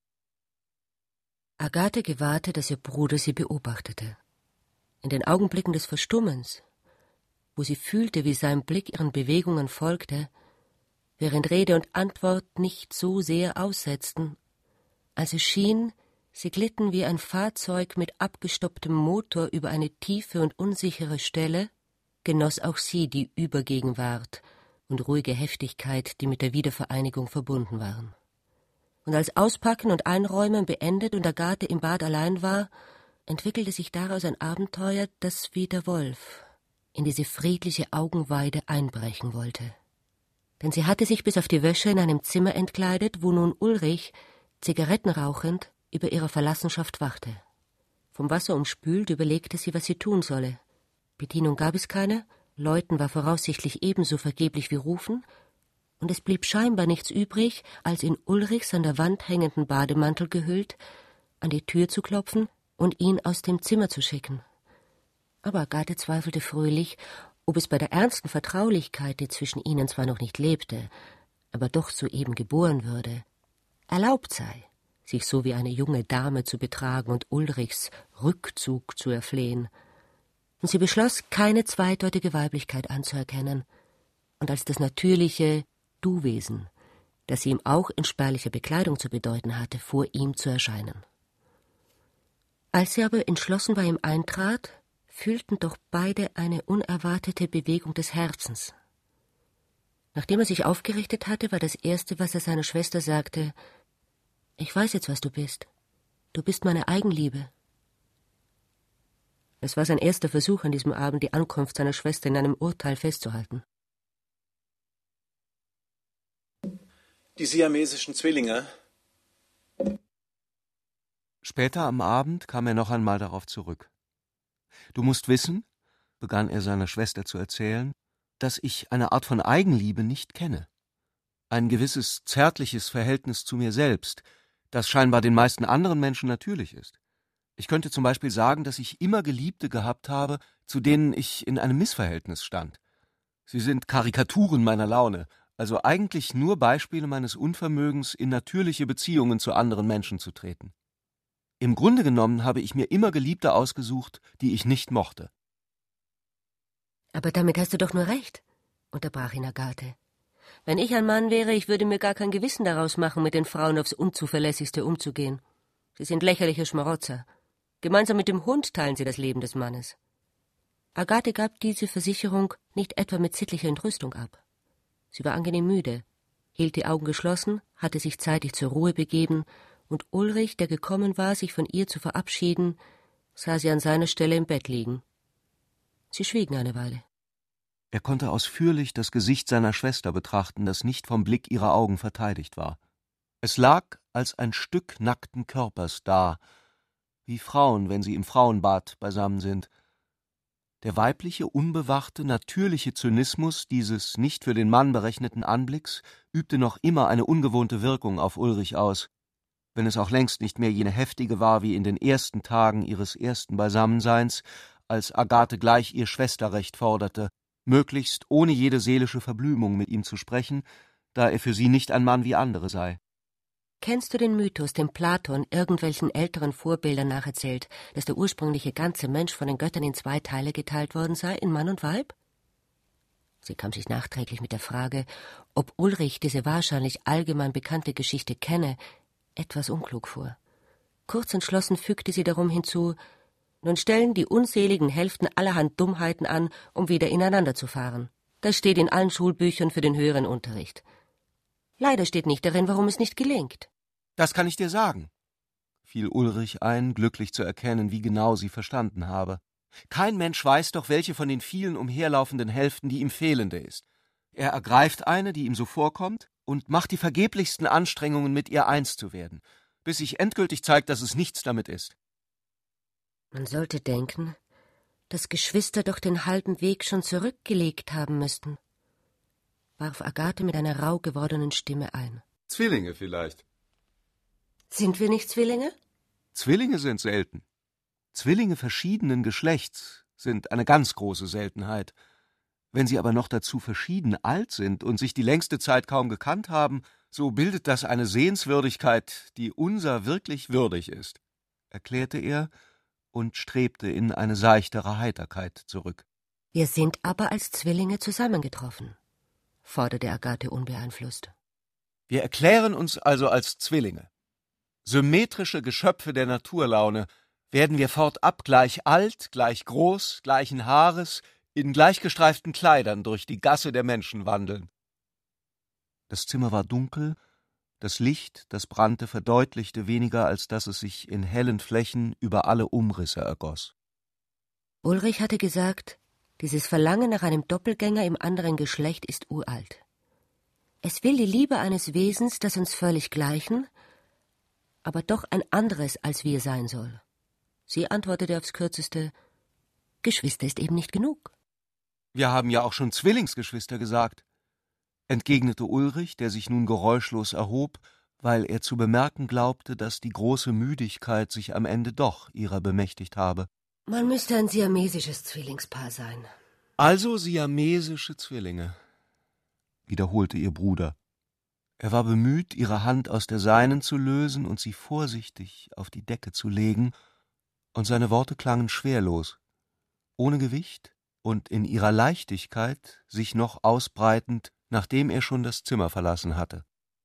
Agathe gewahrte, dass ihr Bruder sie beobachtete. In den Augenblicken des Verstummens, wo sie fühlte, wie sein Blick ihren Bewegungen folgte, während Rede und Antwort nicht so sehr aussetzten, als es schien, sie glitten wie ein Fahrzeug mit abgestopptem Motor über eine tiefe und unsichere Stelle, genoss auch sie die Übergegenwart und ruhige Heftigkeit, die mit der Wiedervereinigung verbunden waren. Und als Auspacken und Einräumen beendet und Agathe im Bad allein war, entwickelte sich daraus ein Abenteuer, das wie der Wolf in diese friedliche Augenweide einbrechen wollte. Denn sie hatte sich bis auf die Wäsche in einem Zimmer entkleidet, wo nun Ulrich, Zigaretten rauchend, über ihre Verlassenschaft wachte. Vom Wasser umspült überlegte sie, was sie tun solle. Bedienung gab es keine, Läuten war voraussichtlich ebenso vergeblich wie Rufen, und es blieb scheinbar nichts übrig, als in Ulrichs an der Wand hängenden Bademantel gehüllt, an die Tür zu klopfen und ihn aus dem Zimmer zu schicken. Aber Agathe zweifelte fröhlich, ob es bei der ernsten Vertraulichkeit, die zwischen ihnen zwar noch nicht lebte, aber doch soeben geboren würde, erlaubt sei, sich so wie eine junge Dame zu betragen und Ulrichs Rückzug zu erflehen. Und sie beschloss, keine zweideutige Weiblichkeit anzuerkennen und als das natürliche Du-Wesen, das sie ihm auch in spärlicher Bekleidung zu bedeuten hatte, vor ihm zu erscheinen. Als sie aber entschlossen bei ihm eintrat, fühlten doch beide eine unerwartete Bewegung des Herzens. Nachdem er sich aufgerichtet hatte, war das Erste, was er seiner Schwester sagte: »Ich weiß jetzt, was du bist. Du bist meine Eigenliebe.« Es war sein erster Versuch an diesem Abend, die Ankunft seiner Schwester in einem Urteil festzuhalten. Die siamesischen Zwillinge. Später am Abend kam er noch einmal darauf zurück. »Du musst wissen«, begann er seiner Schwester zu erzählen, »dass ich eine Art von Eigenliebe nicht kenne. Ein gewisses zärtliches Verhältnis zu mir selbst, das scheinbar den meisten anderen Menschen natürlich ist. Ich könnte zum Beispiel sagen, dass ich immer Geliebte gehabt habe, zu denen ich in einem Missverhältnis stand. Sie sind Karikaturen meiner Laune, also eigentlich nur Beispiele meines Unvermögens, in natürliche Beziehungen zu anderen Menschen zu treten. Im Grunde genommen habe ich mir immer Geliebte ausgesucht, die ich nicht mochte.« »Aber damit hast du doch nur recht«, unterbrach ihn Agathe. »Wenn ich ein Mann wäre, ich würde mir gar kein Gewissen daraus machen, mit den Frauen aufs Unzuverlässigste umzugehen. Sie sind lächerliche Schmarotzer. Gemeinsam mit dem Hund teilen sie das Leben des Mannes.« Agathe gab diese Versicherung nicht etwa mit sittlicher Entrüstung ab. Sie war angenehm müde, hielt die Augen geschlossen, hatte sich zeitig zur Ruhe begeben, und Ulrich, der gekommen war, sich von ihr zu verabschieden, sah sie an seiner Stelle im Bett liegen. Sie schwiegen eine Weile. Er konnte ausführlich das Gesicht seiner Schwester betrachten, das nicht vom Blick ihrer Augen verteidigt war. Es lag als ein Stück nackten Körpers da, wie Frauen, wenn sie im Frauenbad beisammen sind. Der weibliche, unbewachte, natürliche Zynismus dieses nicht für den Mann berechneten Anblicks übte noch immer eine ungewohnte Wirkung auf Ulrich aus, wenn es auch längst nicht mehr jene heftige war wie in den ersten Tagen ihres ersten Beisammenseins, als Agathe gleich ihr Schwesterrecht forderte, möglichst ohne jede seelische Verblümung mit ihm zu sprechen, da er für sie nicht ein Mann wie andere sei. Kennst du den Mythos, den Platon irgendwelchen älteren Vorbildern nacherzählt, dass der ursprüngliche ganze Mensch von den Göttern in zwei Teile geteilt worden sei, in Mann und Weib? Sie kam sich nachträglich mit der Frage, ob Ulrich diese wahrscheinlich allgemein bekannte Geschichte kenne, etwas unklug vor. Kurz entschlossen fügte sie darum hinzu, nun stellen die unseligen Hälften allerhand Dummheiten an, um wieder ineinander zu fahren. Das steht in allen Schulbüchern für den höheren Unterricht. Leider steht nicht darin, warum es nicht gelingt. »Das kann ich dir sagen«, fiel Ulrich ein, glücklich zu erkennen, wie genau sie verstanden habe. »Kein Mensch weiß doch, welche von den vielen umherlaufenden Hälften die ihm fehlende ist. Er ergreift eine, die ihm so vorkommt, und macht die vergeblichsten Anstrengungen, mit ihr eins zu werden, bis sich endgültig zeigt, dass es nichts damit ist.« Man sollte denken, dass Geschwister doch den halben Weg schon zurückgelegt haben müssten, warf Agathe mit einer rauh gewordenen Stimme ein. Zwillinge vielleicht. Sind wir nicht Zwillinge? Zwillinge sind selten. Zwillinge verschiedenen Geschlechts sind eine ganz große Seltenheit. Wenn sie aber noch dazu verschieden alt sind und sich die längste Zeit kaum gekannt haben, so bildet das eine Sehenswürdigkeit, die unser wirklich würdig ist, erklärte er und strebte in eine seichtere Heiterkeit zurück. Wir sind aber als Zwillinge zusammengetroffen, forderte Agathe unbeeinflusst. Wir erklären uns also als Zwillinge. Symmetrische Geschöpfe der Naturlaune, werden wir fortab gleich alt, gleich groß, gleichen Haares, in gleichgestreiften Kleidern durch die Gasse der Menschen wandeln. Das Zimmer war dunkel, das Licht, das brannte, verdeutlichte weniger, als dass es sich in hellen Flächen über alle Umrisse ergoss. Ulrich hatte gesagt, dieses Verlangen nach einem Doppelgänger im anderen Geschlecht ist uralt. Es will die Liebe eines Wesens, das uns völlig gleichen, aber doch ein anderes als wir sein soll. Sie antwortete aufs Kürzeste, Geschwister ist eben nicht genug. Wir haben ja auch schon Zwillingsgeschwister gesagt, entgegnete Ulrich, der sich nun geräuschlos erhob, weil er zu bemerken glaubte, dass die große Müdigkeit sich am Ende doch ihrer bemächtigt habe. Man müsste ein siamesisches Zwillingspaar sein. Also siamesische Zwillinge, wiederholte ihr Bruder. Er war bemüht, ihre Hand aus der seinen zu lösen und sie vorsichtig auf die Decke zu legen, und seine Worte klangen schwerlos, ohne Gewicht und in ihrer Leichtigkeit sich noch ausbreitend, nachdem er schon das Zimmer verlassen hatte.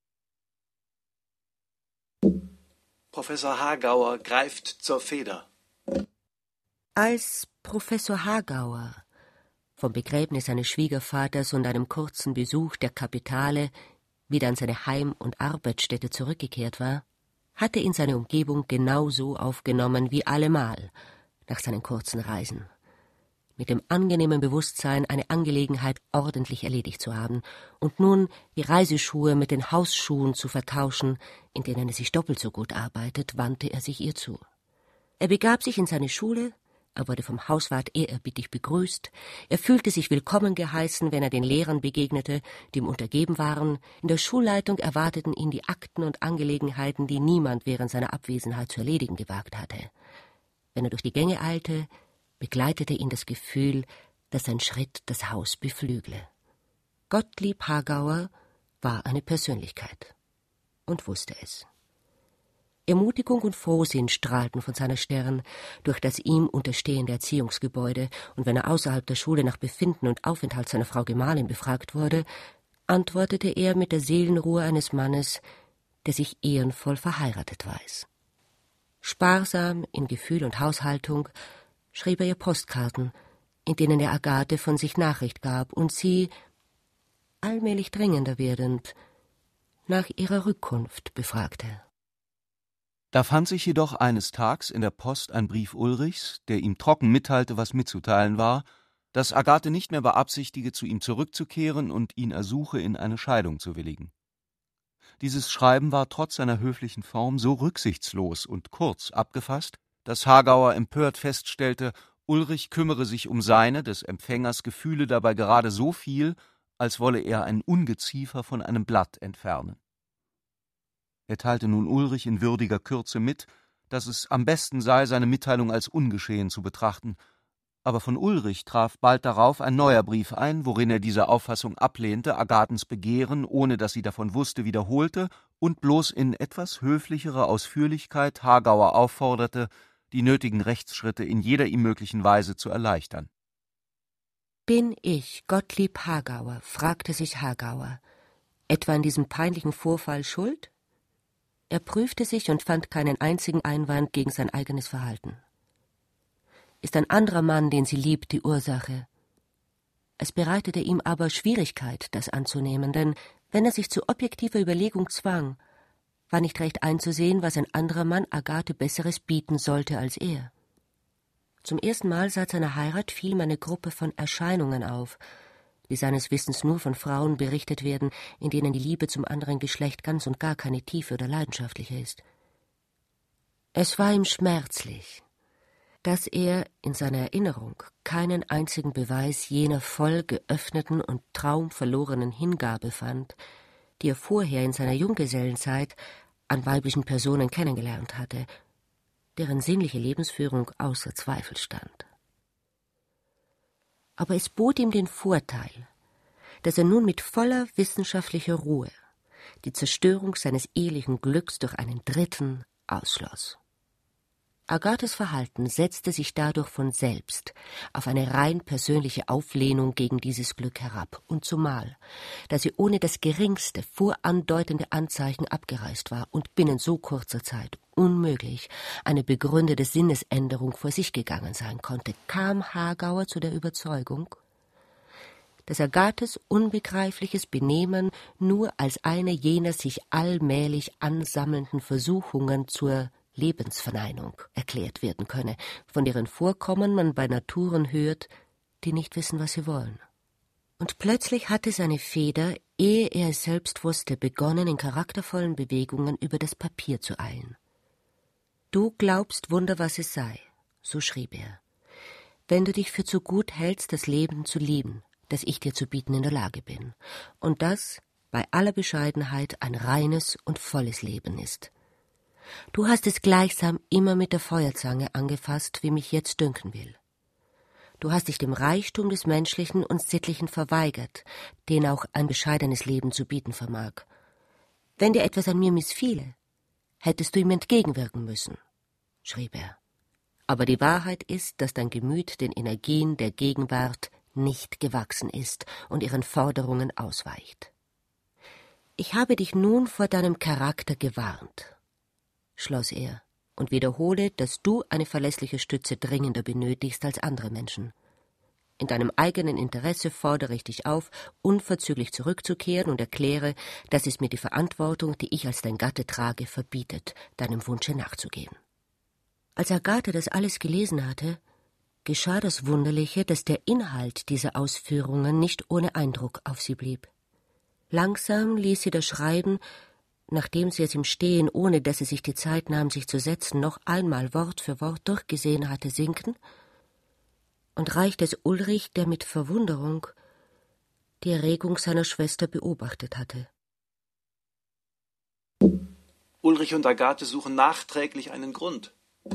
Professor Hagauer greift zur Feder. Als Professor Hagauer vom Begräbnis seines Schwiegervaters und einem kurzen Besuch der Kapitale wieder an seine Heim- und Arbeitsstätte zurückgekehrt war, hatte ihn seine Umgebung genauso aufgenommen wie allemal nach seinen kurzen Reisen, mit dem angenehmen Bewusstsein, eine Angelegenheit ordentlich erledigt zu haben und nun die Reiseschuhe mit den Hausschuhen zu vertauschen, in denen er sich doppelt so gut arbeitet, wandte er sich ihr zu. Er begab sich in seine Schule, er wurde vom Hauswart ehrerbietig begrüßt, er fühlte sich willkommen geheißen, wenn er den Lehrern begegnete, die ihm untergeben waren. In der Schulleitung erwarteten ihn die Akten und Angelegenheiten, die niemand während seiner Abwesenheit zu erledigen gewagt hatte. Wenn er durch die Gänge eilte, begleitete ihn das Gefühl, dass sein Schritt das Haus beflügle. Gottlieb Hagauer war eine Persönlichkeit und wusste es. Ermutigung und Frohsinn strahlten von seiner Stirn durch das ihm unterstehende Erziehungsgebäude, und wenn er außerhalb der Schule nach Befinden und Aufenthalt seiner Frau Gemahlin befragt wurde, antwortete er mit der Seelenruhe eines Mannes, der sich ehrenvoll verheiratet weiß. Sparsam in Gefühl und Haushaltung schrieb er ihr Postkarten, in denen er Agathe von sich Nachricht gab und sie, allmählich dringender werdend, nach ihrer Rückkunft befragte. Da fand sich jedoch eines Tags in der Post ein Brief Ulrichs, der ihm trocken mitteilte, was mitzuteilen war, dass Agathe nicht mehr beabsichtige, zu ihm zurückzukehren und ihn ersuche, in eine Scheidung zu willigen. Dieses Schreiben war trotz seiner höflichen Form so rücksichtslos und kurz abgefasst, dass Hagauer empört feststellte, Ulrich kümmere sich um seine, des Empfängers, Gefühle dabei gerade so viel, als wolle er ein Ungeziefer von einem Blatt entfernen. Er teilte nun Ulrich in würdiger Kürze mit, dass es am besten sei, seine Mitteilung als ungeschehen zu betrachten, aber von Ulrich traf bald darauf ein neuer Brief ein, worin er diese Auffassung ablehnte, Agathens Begehren, ohne dass sie davon wusste, wiederholte und bloß in etwas höflicherer Ausführlichkeit Hagauer aufforderte, die nötigen Rechtsschritte in jeder ihm möglichen Weise zu erleichtern. »Bin ich, Gottlieb Hagauer«, fragte sich Hagauer, »etwa an diesem peinlichen Vorfall schuld?« Er prüfte sich und fand keinen einzigen Einwand gegen sein eigenes Verhalten. Ist ein anderer Mann, den sie liebt, die Ursache? Es bereitete ihm aber Schwierigkeit, das anzunehmen, denn wenn er sich zu objektiver Überlegung zwang, war nicht recht einzusehen, was ein anderer Mann Agathe Besseres bieten sollte als er. Zum ersten Mal seit seiner Heirat fiel ihm eine Gruppe von Erscheinungen auf, die seines Wissens nur von Frauen berichtet werden, in denen die Liebe zum anderen Geschlecht ganz und gar keine tiefe oder leidenschaftliche ist. Es war ihm schmerzlich, dass er in seiner Erinnerung keinen einzigen Beweis jener voll geöffneten und traumverlorenen Hingabe fand, die er vorher in seiner Junggesellenzeit an weiblichen Personen kennengelernt hatte, deren sinnliche Lebensführung außer Zweifel stand. Aber es bot ihm den Vorteil, dass er nun mit voller wissenschaftlicher Ruhe die Zerstörung seines ehelichen Glücks durch einen Dritten ausschloss. Agathes Verhalten setzte sich dadurch von selbst auf eine rein persönliche Auflehnung gegen dieses Glück herab, und zumal, da sie ohne das geringste vorandeutende Anzeichen abgereist war und binnen so kurzer Zeit unmöglich eine begründete Sinnesänderung vor sich gegangen sein konnte, kam Hagauer zu der Überzeugung, dass Agathes unbegreifliches Benehmen nur als eine jener sich allmählich ansammelnden Versuchungen zur Lebensverneinung erklärt werden könne, von deren Vorkommen man bei Naturen hört, die nicht wissen, was sie wollen. Und plötzlich hatte seine Feder, ehe er es selbst wusste, begonnen, in charaktervollen Bewegungen über das Papier zu eilen. »Du glaubst Wunder, was es sei«, so schrieb er, »wenn du dich für zu gut hältst, das Leben zu lieben, das ich dir zu bieten in der Lage bin, und das bei aller Bescheidenheit ein reines und volles Leben ist. Du hast es gleichsam immer mit der Feuerzange angefasst, wie mich jetzt dünken will. Du hast dich dem Reichtum des Menschlichen und Sittlichen verweigert, den auch ein bescheidenes Leben zu bieten vermag. Wenn dir etwas an mir missfiele, hättest du ihm entgegenwirken müssen«, schrieb er. »Aber die Wahrheit ist, dass dein Gemüt den Energien der Gegenwart nicht gewachsen ist und ihren Forderungen ausweicht. Ich habe dich nun vor deinem Charakter gewarnt«, schloss er, »und wiederhole, dass du eine verlässliche Stütze dringender benötigst als andere Menschen. In deinem eigenen Interesse fordere ich dich auf, unverzüglich zurückzukehren, und erkläre, dass es mir die Verantwortung, die ich als dein Gatte trage, verbietet, deinem Wunsche nachzugehen.« Als Agathe das alles gelesen hatte, geschah das Wunderliche, dass der Inhalt dieser Ausführungen nicht ohne Eindruck auf sie blieb. Langsam ließ sie das Schreiben, nachdem sie es im Stehen, ohne dass sie sich die Zeit nahm, sich zu setzen, noch einmal Wort für Wort durchgesehen hatte, sinken und reichte es Ulrich, der mit Verwunderung die Erregung seiner Schwester beobachtet hatte. Ulrich und Agathe suchen nachträglich einen Grund.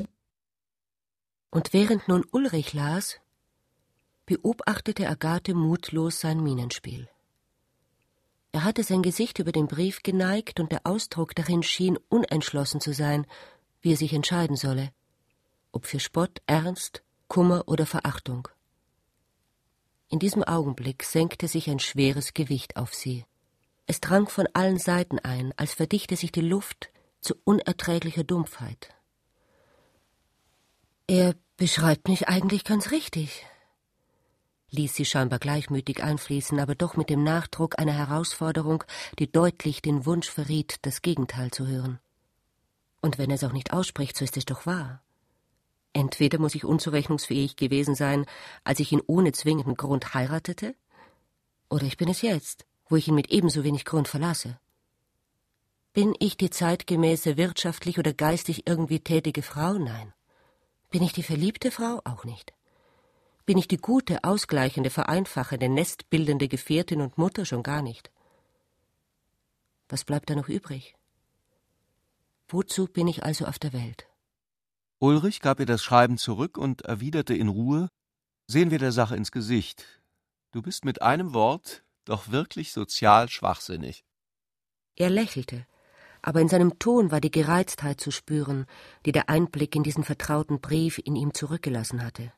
Und während nun Ulrich las, beobachtete Agathe mutlos sein Mienenspiel. Er hatte sein Gesicht über den Brief geneigt, und der Ausdruck darin schien unentschlossen zu sein, wie er sich entscheiden solle, ob für Spott, Ernst, Kummer oder Verachtung. In diesem Augenblick senkte sich ein schweres Gewicht auf sie. Es drang von allen Seiten ein, als verdichte sich die Luft zu unerträglicher Dumpfheit. »Er beschreibt mich eigentlich ganz richtig«, ließ sie scheinbar gleichmütig einfließen, aber doch mit dem Nachdruck einer Herausforderung, die deutlich den Wunsch verriet, das Gegenteil zu hören. Und wenn er es auch nicht ausspricht, so ist es doch wahr. Entweder muss ich unzurechnungsfähig gewesen sein, als ich ihn ohne zwingenden Grund heiratete, oder ich bin es jetzt, wo ich ihn mit ebenso wenig Grund verlasse. Bin ich die zeitgemäße, wirtschaftlich oder geistig irgendwie tätige Frau? Nein. Bin ich die verliebte Frau? Auch nicht. Bin ich die gute, ausgleichende, vereinfachende, nestbildende Gefährtin und Mutter? Schon gar nicht. Was bleibt da noch übrig? Wozu bin ich also auf der Welt? Ulrich gab ihr das Schreiben zurück und erwiderte in Ruhe: »Sehen wir der Sache ins Gesicht. Du bist mit einem Wort doch wirklich sozial schwachsinnig.« Er lächelte, aber in seinem Ton war die Gereiztheit zu spüren, die der Einblick in diesen vertrauten Brief in ihm zurückgelassen hatte.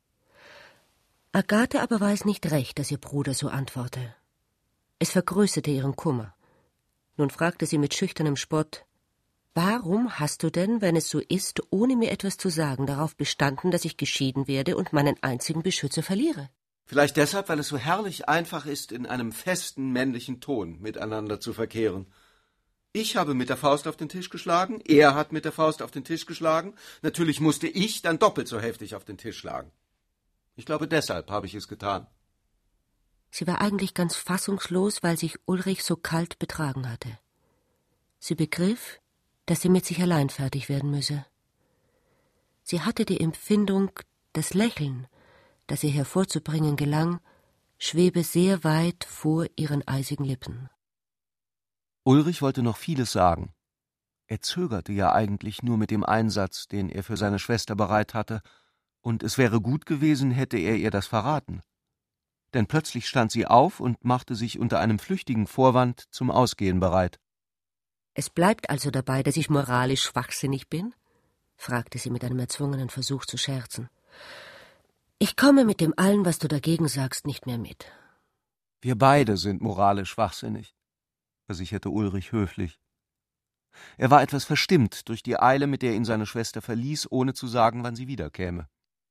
Agathe aber weiß nicht recht, dass ihr Bruder so antworte. Es vergrößerte ihren Kummer. Nun fragte sie mit schüchternem Spott: »Warum hast du denn, wenn es so ist, ohne mir etwas zu sagen, darauf bestanden, dass ich geschieden werde und meinen einzigen Beschützer verliere?« Vielleicht deshalb, weil es so herrlich einfach ist, in einem festen männlichen Ton miteinander zu verkehren. Ich habe mit der Faust auf den Tisch geschlagen, er hat mit der Faust auf den Tisch geschlagen. Natürlich musste ich dann doppelt so heftig auf den Tisch schlagen. Ich glaube, deshalb habe ich es getan. Sie war eigentlich ganz fassungslos, weil sich Ulrich so kalt betragen hatte. Sie begriff, dass sie mit sich allein fertig werden müsse. Sie hatte die Empfindung, das Lächeln, das ihr hervorzubringen gelang, schwebe sehr weit vor ihren eisigen Lippen. Ulrich wollte noch vieles sagen. Er zögerte ja eigentlich nur mit dem Einsatz, den er für seine Schwester bereit hatte, und es wäre gut gewesen, hätte er ihr das verraten. Denn plötzlich stand sie auf und machte sich unter einem flüchtigen Vorwand zum Ausgehen bereit. »Es bleibt also dabei, dass ich moralisch schwachsinnig bin?« fragte sie mit einem erzwungenen Versuch zu scherzen. »Ich komme mit dem allen, was du dagegen sagst, nicht mehr mit.« »Wir beide sind moralisch schwachsinnig«, versicherte Ulrich höflich. Er war etwas verstimmt durch die Eile, mit der ihn seine Schwester verließ, ohne zu sagen, wann sie wiederkäme.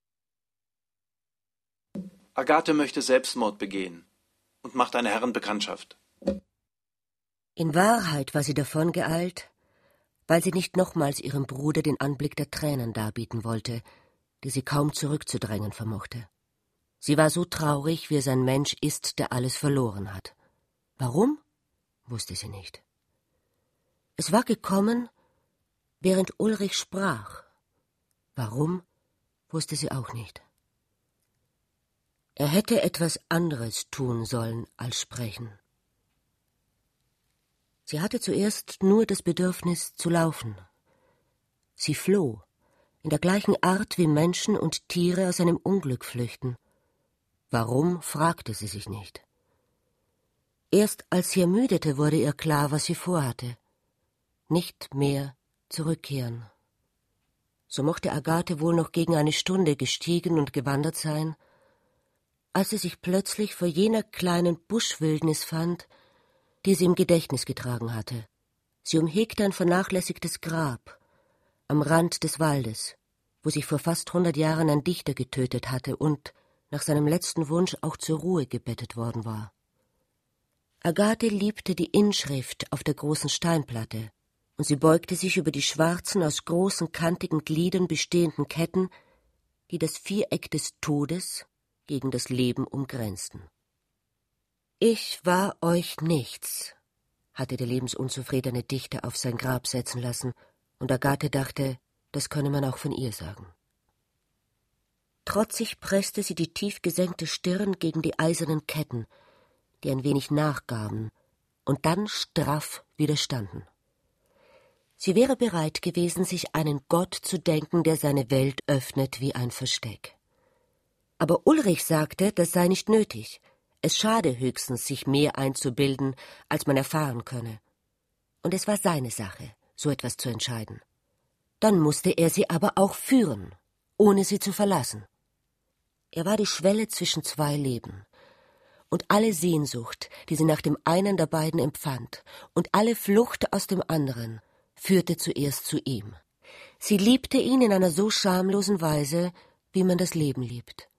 Agathe möchte Selbstmord begehen und macht eine Herrenbekanntschaft. In Wahrheit war sie davongeeilt, weil sie nicht nochmals ihrem Bruder den Anblick der Tränen darbieten wollte, die sie kaum zurückzudrängen vermochte. Sie war so traurig, wie es ein Mensch ist, der alles verloren hat. Warum? Wusste sie nicht. Es war gekommen, während Ulrich sprach. Warum? Wusste sie auch nicht. Er hätte etwas anderes tun sollen als sprechen. Sie hatte zuerst nur das Bedürfnis zu laufen. Sie floh, in der gleichen Art wie Menschen und Tiere aus einem Unglück flüchten. Warum, fragte sie sich nicht. Erst als sie ermüdete, wurde ihr klar, was sie vorhatte. Nicht mehr zurückkehren. So mochte Agathe wohl noch gegen eine Stunde gestiegen und gewandert sein, als sie sich plötzlich vor jener kleinen Buschwildnis fand, die sie im Gedächtnis getragen hatte. Sie umhegte ein vernachlässigtes Grab am Rand des Waldes, wo sich vor fast hundert Jahren ein Dichter getötet hatte und nach seinem letzten Wunsch auch zur Ruhe gebettet worden war. Agathe liebte die Inschrift auf der großen Steinplatte, und sie beugte sich über die schwarzen, aus großen, kantigen Gliedern bestehenden Ketten, die das Viereck des Todes gegen das Leben umgrenzten. »Ich war euch nichts«, hatte der lebensunzufriedene Dichter auf sein Grab setzen lassen, und Agathe dachte, das könne man auch von ihr sagen. Trotzig presste sie die tief gesenkte Stirn gegen die eisernen Ketten, die ein wenig nachgaben und dann straff widerstanden. Sie wäre bereit gewesen, sich einen Gott zu denken, der seine Welt öffnet wie ein Versteck. Aber Ulrich sagte, das sei nicht nötig. Es schade höchstens, sich mehr einzubilden, als man erfahren könne. Und es war seine Sache, so etwas zu entscheiden. Dann musste er sie aber auch führen, ohne sie zu verlassen. Er war die Schwelle zwischen zwei Leben. Und alle Sehnsucht, die sie nach dem einen der beiden empfand, und alle Flucht aus dem anderen, führte zuerst zu ihm. Sie liebte ihn in einer so schamlosen Weise, wie man das Leben liebt.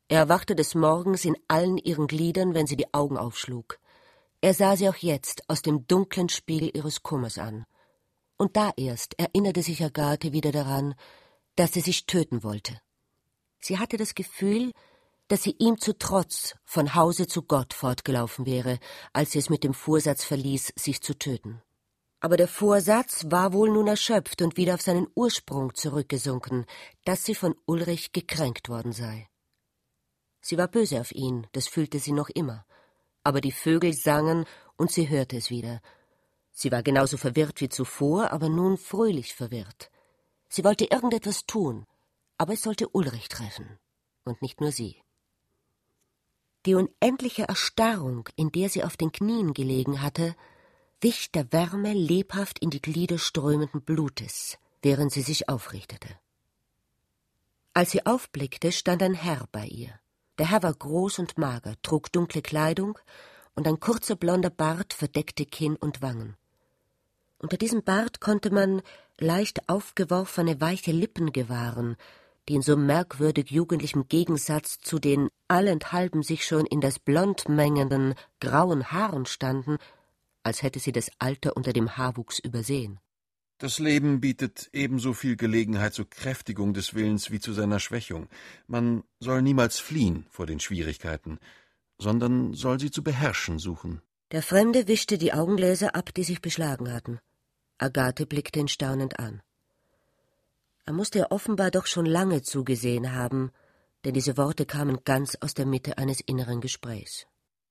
Er erwachte des Morgens in allen ihren Gliedern, wenn sie die Augen aufschlug. Er sah sie auch jetzt aus dem dunklen Spiegel ihres Kummers an. Und da erst erinnerte sich Agathe wieder daran, dass sie sich töten wollte. Sie hatte das Gefühl, dass sie ihm zu Trotz von Hause zu Gott fortgelaufen wäre, als sie es mit dem Vorsatz verließ, sich zu töten. Aber der Vorsatz war wohl nun erschöpft und wieder auf seinen Ursprung zurückgesunken, dass sie von Ulrich gekränkt worden sei. Sie war böse auf ihn, das fühlte sie noch immer. Aber die Vögel sangen, und sie hörte es wieder. Sie war genauso verwirrt wie zuvor, aber nun fröhlich verwirrt. Sie wollte irgendetwas tun, aber es sollte Ulrich treffen, und nicht nur sie. Die unendliche Erstarrung, in der sie auf den Knien gelegen hatte, wich der Wärme lebhaft in die Glieder strömenden Blutes, während sie sich aufrichtete. Als sie aufblickte, stand ein Herr bei ihr. Der Herr war groß und mager, trug dunkle Kleidung, und ein kurzer blonder Bart verdeckte Kinn und Wangen. Unter diesem Bart konnte man leicht aufgeworfene, weiche Lippen gewahren, die in so merkwürdig jugendlichem Gegensatz zu den allenthalben sich schon in das Blond mengenden, grauen Haaren standen, als hätte sie das Alter unter dem Haarwuchs übersehen. Das Leben bietet ebenso viel Gelegenheit zur Kräftigung des Willens wie zu seiner Schwächung. Man soll niemals fliehen vor den Schwierigkeiten, sondern soll sie zu beherrschen suchen. Der Fremde wischte die Augengläser ab, die sich beschlagen hatten. Agathe blickte ihn staunend an. Er musste ihr offenbar doch schon lange zugesehen haben, denn diese Worte kamen ganz aus der Mitte eines inneren Gesprächs.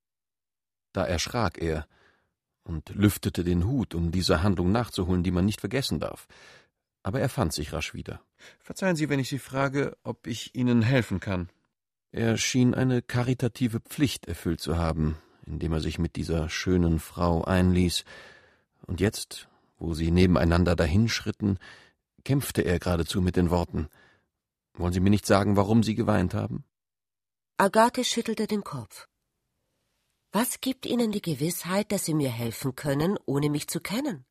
Da erschrak er und lüftete den Hut, um dieser Handlung nachzuholen, die man nicht vergessen darf. Aber er fand sich rasch wieder. »Verzeihen Sie, wenn ich Sie frage, ob ich Ihnen helfen kann?« Er schien eine karitative Pflicht erfüllt zu haben, indem er sich mit dieser schönen Frau einließ. Und jetzt, wo sie nebeneinander dahinschritten, kämpfte er geradezu mit den Worten. »Wollen Sie mir nicht sagen, warum Sie geweint haben?« Agathe schüttelte den Kopf. »Was gibt Ihnen die Gewissheit, dass Sie mir helfen können, ohne mich zu kennen?«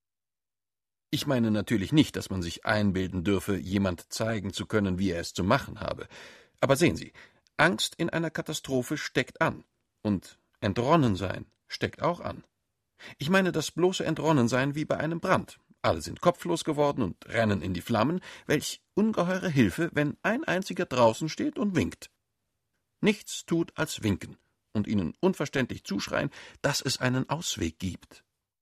»Ich meine natürlich nicht, dass man sich einbilden dürfe, jemand zeigen zu können, wie er es zu machen habe. Aber sehen Sie, Angst in einer Katastrophe steckt an. Und Entronnensein steckt auch an. Ich meine das bloße Entronnensein wie bei einem Brand. Alle sind kopflos geworden und rennen in die Flammen. Welch ungeheure Hilfe, wenn ein einziger draußen steht und winkt. Nichts tut als winken und ihnen unverständlich zuschreien, dass es einen Ausweg gibt.«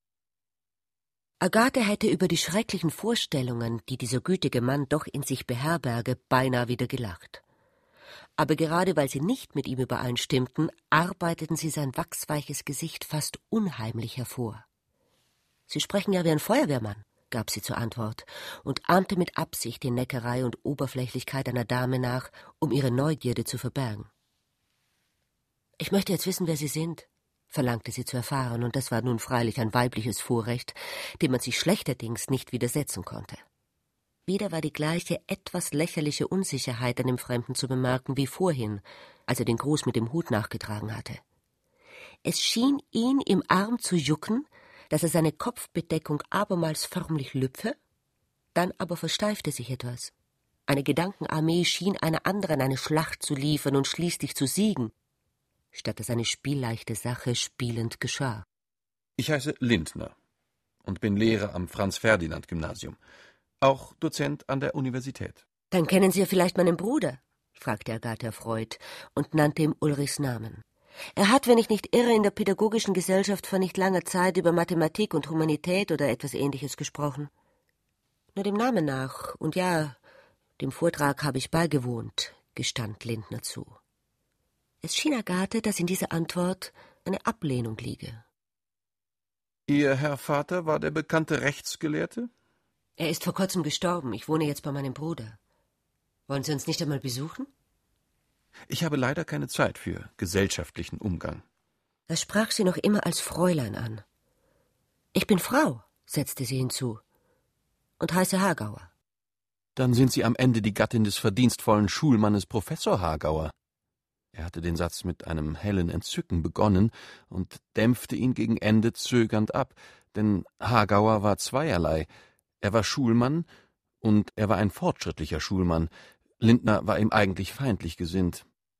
Agathe hätte über die schrecklichen Vorstellungen, die dieser gütige Mann doch in sich beherberge, beinahe wieder gelacht. Aber gerade weil sie nicht mit ihm übereinstimmten, arbeiteten sie sein wachsweiches Gesicht fast unheimlich hervor. »Sie sprechen ja wie ein Feuerwehrmann«, gab sie zur Antwort und ahmte mit Absicht die Neckerei und Oberflächlichkeit einer Dame nach, um ihre Neugierde zu verbergen. »Ich möchte jetzt wissen, wer Sie sind«, verlangte sie zu erfahren, und das war nun freilich ein weibliches Vorrecht, dem man sich schlechterdings nicht widersetzen konnte. Wieder war die gleiche etwas lächerliche Unsicherheit an dem Fremden zu bemerken wie vorhin, als er den Gruß mit dem Hut nachgetragen hatte. Es schien ihn im Arm zu jucken, dass er seine Kopfbedeckung abermals förmlich lüpfe, dann aber versteifte sich etwas. Eine Gedankenarmee schien einer anderen eine Schlacht zu liefern und schließlich zu siegen, statt dass eine spielleichte Sache spielend geschah. »Ich heiße Lindner und bin Lehrer am Franz-Ferdinand-Gymnasium, auch Dozent an der Universität.« »Dann kennen Sie ja vielleicht meinen Bruder?« fragte Agathe erfreut und nannte ihm Ulrichs Namen. »Er hat, wenn ich nicht irre, in der Pädagogischen Gesellschaft vor nicht langer Zeit über Mathematik und Humanität oder etwas Ähnliches gesprochen. Nur dem Namen nach, und ja, dem Vortrag habe ich beigewohnt«, gestand Lindner zu. Es schien Agathe, dass in dieser Antwort eine Ablehnung liege. »Ihr Herr Vater war der bekannte Rechtsgelehrte?« »Er ist vor kurzem gestorben. Ich wohne jetzt bei meinem Bruder. Wollen Sie uns nicht einmal besuchen?« »Ich habe leider keine Zeit für gesellschaftlichen Umgang.« Er sprach sie noch immer als Fräulein an. »Ich bin Frau«, setzte sie hinzu, »und heiße Hagauer.« »Dann sind Sie am Ende die Gattin des verdienstvollen Schulmannes Professor Hagauer.« Er hatte den Satz mit einem hellen Entzücken begonnen und dämpfte ihn gegen Ende zögernd ab, denn Hagauer war zweierlei. Er war Schulmann und er war ein fortschrittlicher Schulmann. Lindner war ihm eigentlich feindlich gesinnt.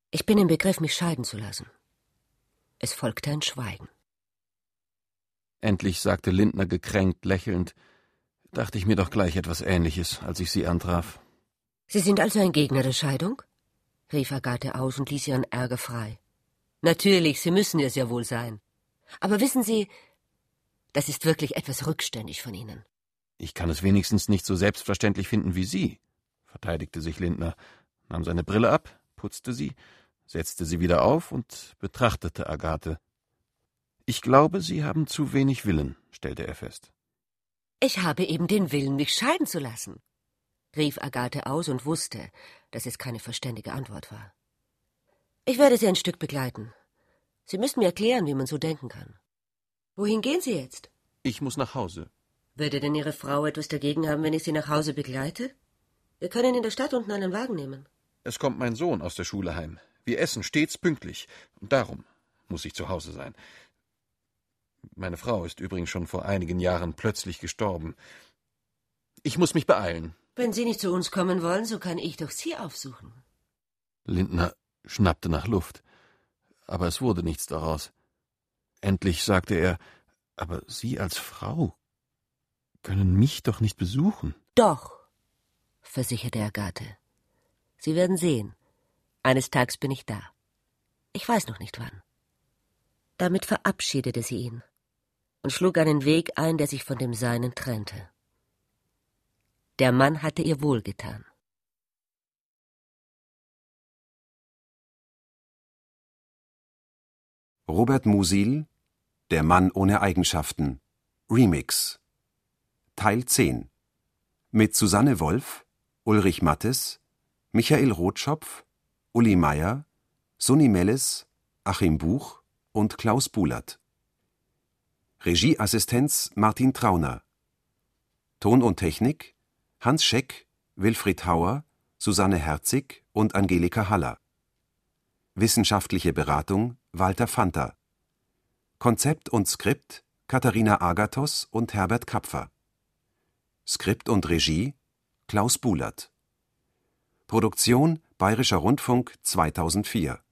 Ich bin im Begriff, mich scheiden zu lassen. Es folgte ein Schweigen. Endlich sagte Lindner gekränkt, lächelnd, dachte ich mir doch gleich etwas Ähnliches, als ich Sie antraf. »Sie sind also ein Gegner der Scheidung?« rief Agathe aus und ließ ihren Ärger frei. »Natürlich, Sie müssen es ja wohl sein. Aber wissen Sie, das ist wirklich etwas rückständig von Ihnen.« »Ich kann es wenigstens nicht so selbstverständlich finden wie Sie«, verteidigte sich Lindner, nahm seine Brille ab, putzte sie, setzte sie wieder auf und betrachtete Agathe. »Ich glaube, Sie haben zu wenig Willen«, stellte er fest. »Ich habe eben den Willen, mich scheiden zu lassen«, rief Agathe aus und wusste, dass es keine verständige Antwort war. »Ich werde Sie ein Stück begleiten. Sie müssen mir erklären, wie man so denken kann. Wohin gehen Sie jetzt?« »Ich muss nach Hause.« »Würde denn Ihre Frau etwas dagegen haben, wenn ich Sie nach Hause begleite? Wir können in der Stadt unten einen Wagen nehmen.« »Es kommt mein Sohn aus der Schule heim. Wir essen stets pünktlich. Und darum muss ich zu Hause sein. Meine Frau ist übrigens schon vor einigen Jahren plötzlich gestorben. Ich muss mich beeilen.« »Wenn Sie nicht zu uns kommen wollen, so kann ich doch Sie aufsuchen.« Lindner schnappte nach Luft, aber es wurde nichts daraus. Endlich sagte er, »Aber Sie als Frau können mich doch nicht besuchen.« »Doch«, versicherte Agathe. »Sie werden sehen. Eines Tages bin ich da. Ich weiß noch nicht wann.« Damit verabschiedete sie ihn und schlug einen Weg ein, der sich von dem seinen trennte. Der Mann hatte ihr wohlgetan. Robert Musil, Der Mann ohne Eigenschaften, Remix, Teil zehn, mit Susanne Wolf, Ulrich Mattes, Michael Rotschopf, Uli Meier, Sunni Melles, Achim Buch und Klaus Bulat. Regieassistenz Martin Trauner. Ton und Technik Hans Scheck, Wilfried Hauer, Susanne Herzig und Angelika Haller. Wissenschaftliche Beratung Walter Fanta. Konzept und Skript Katharina Agathos und Herbert Kapfer. Skript und Regie Klaus Bulat. Produktion Bayerischer Rundfunk zweitausendvier.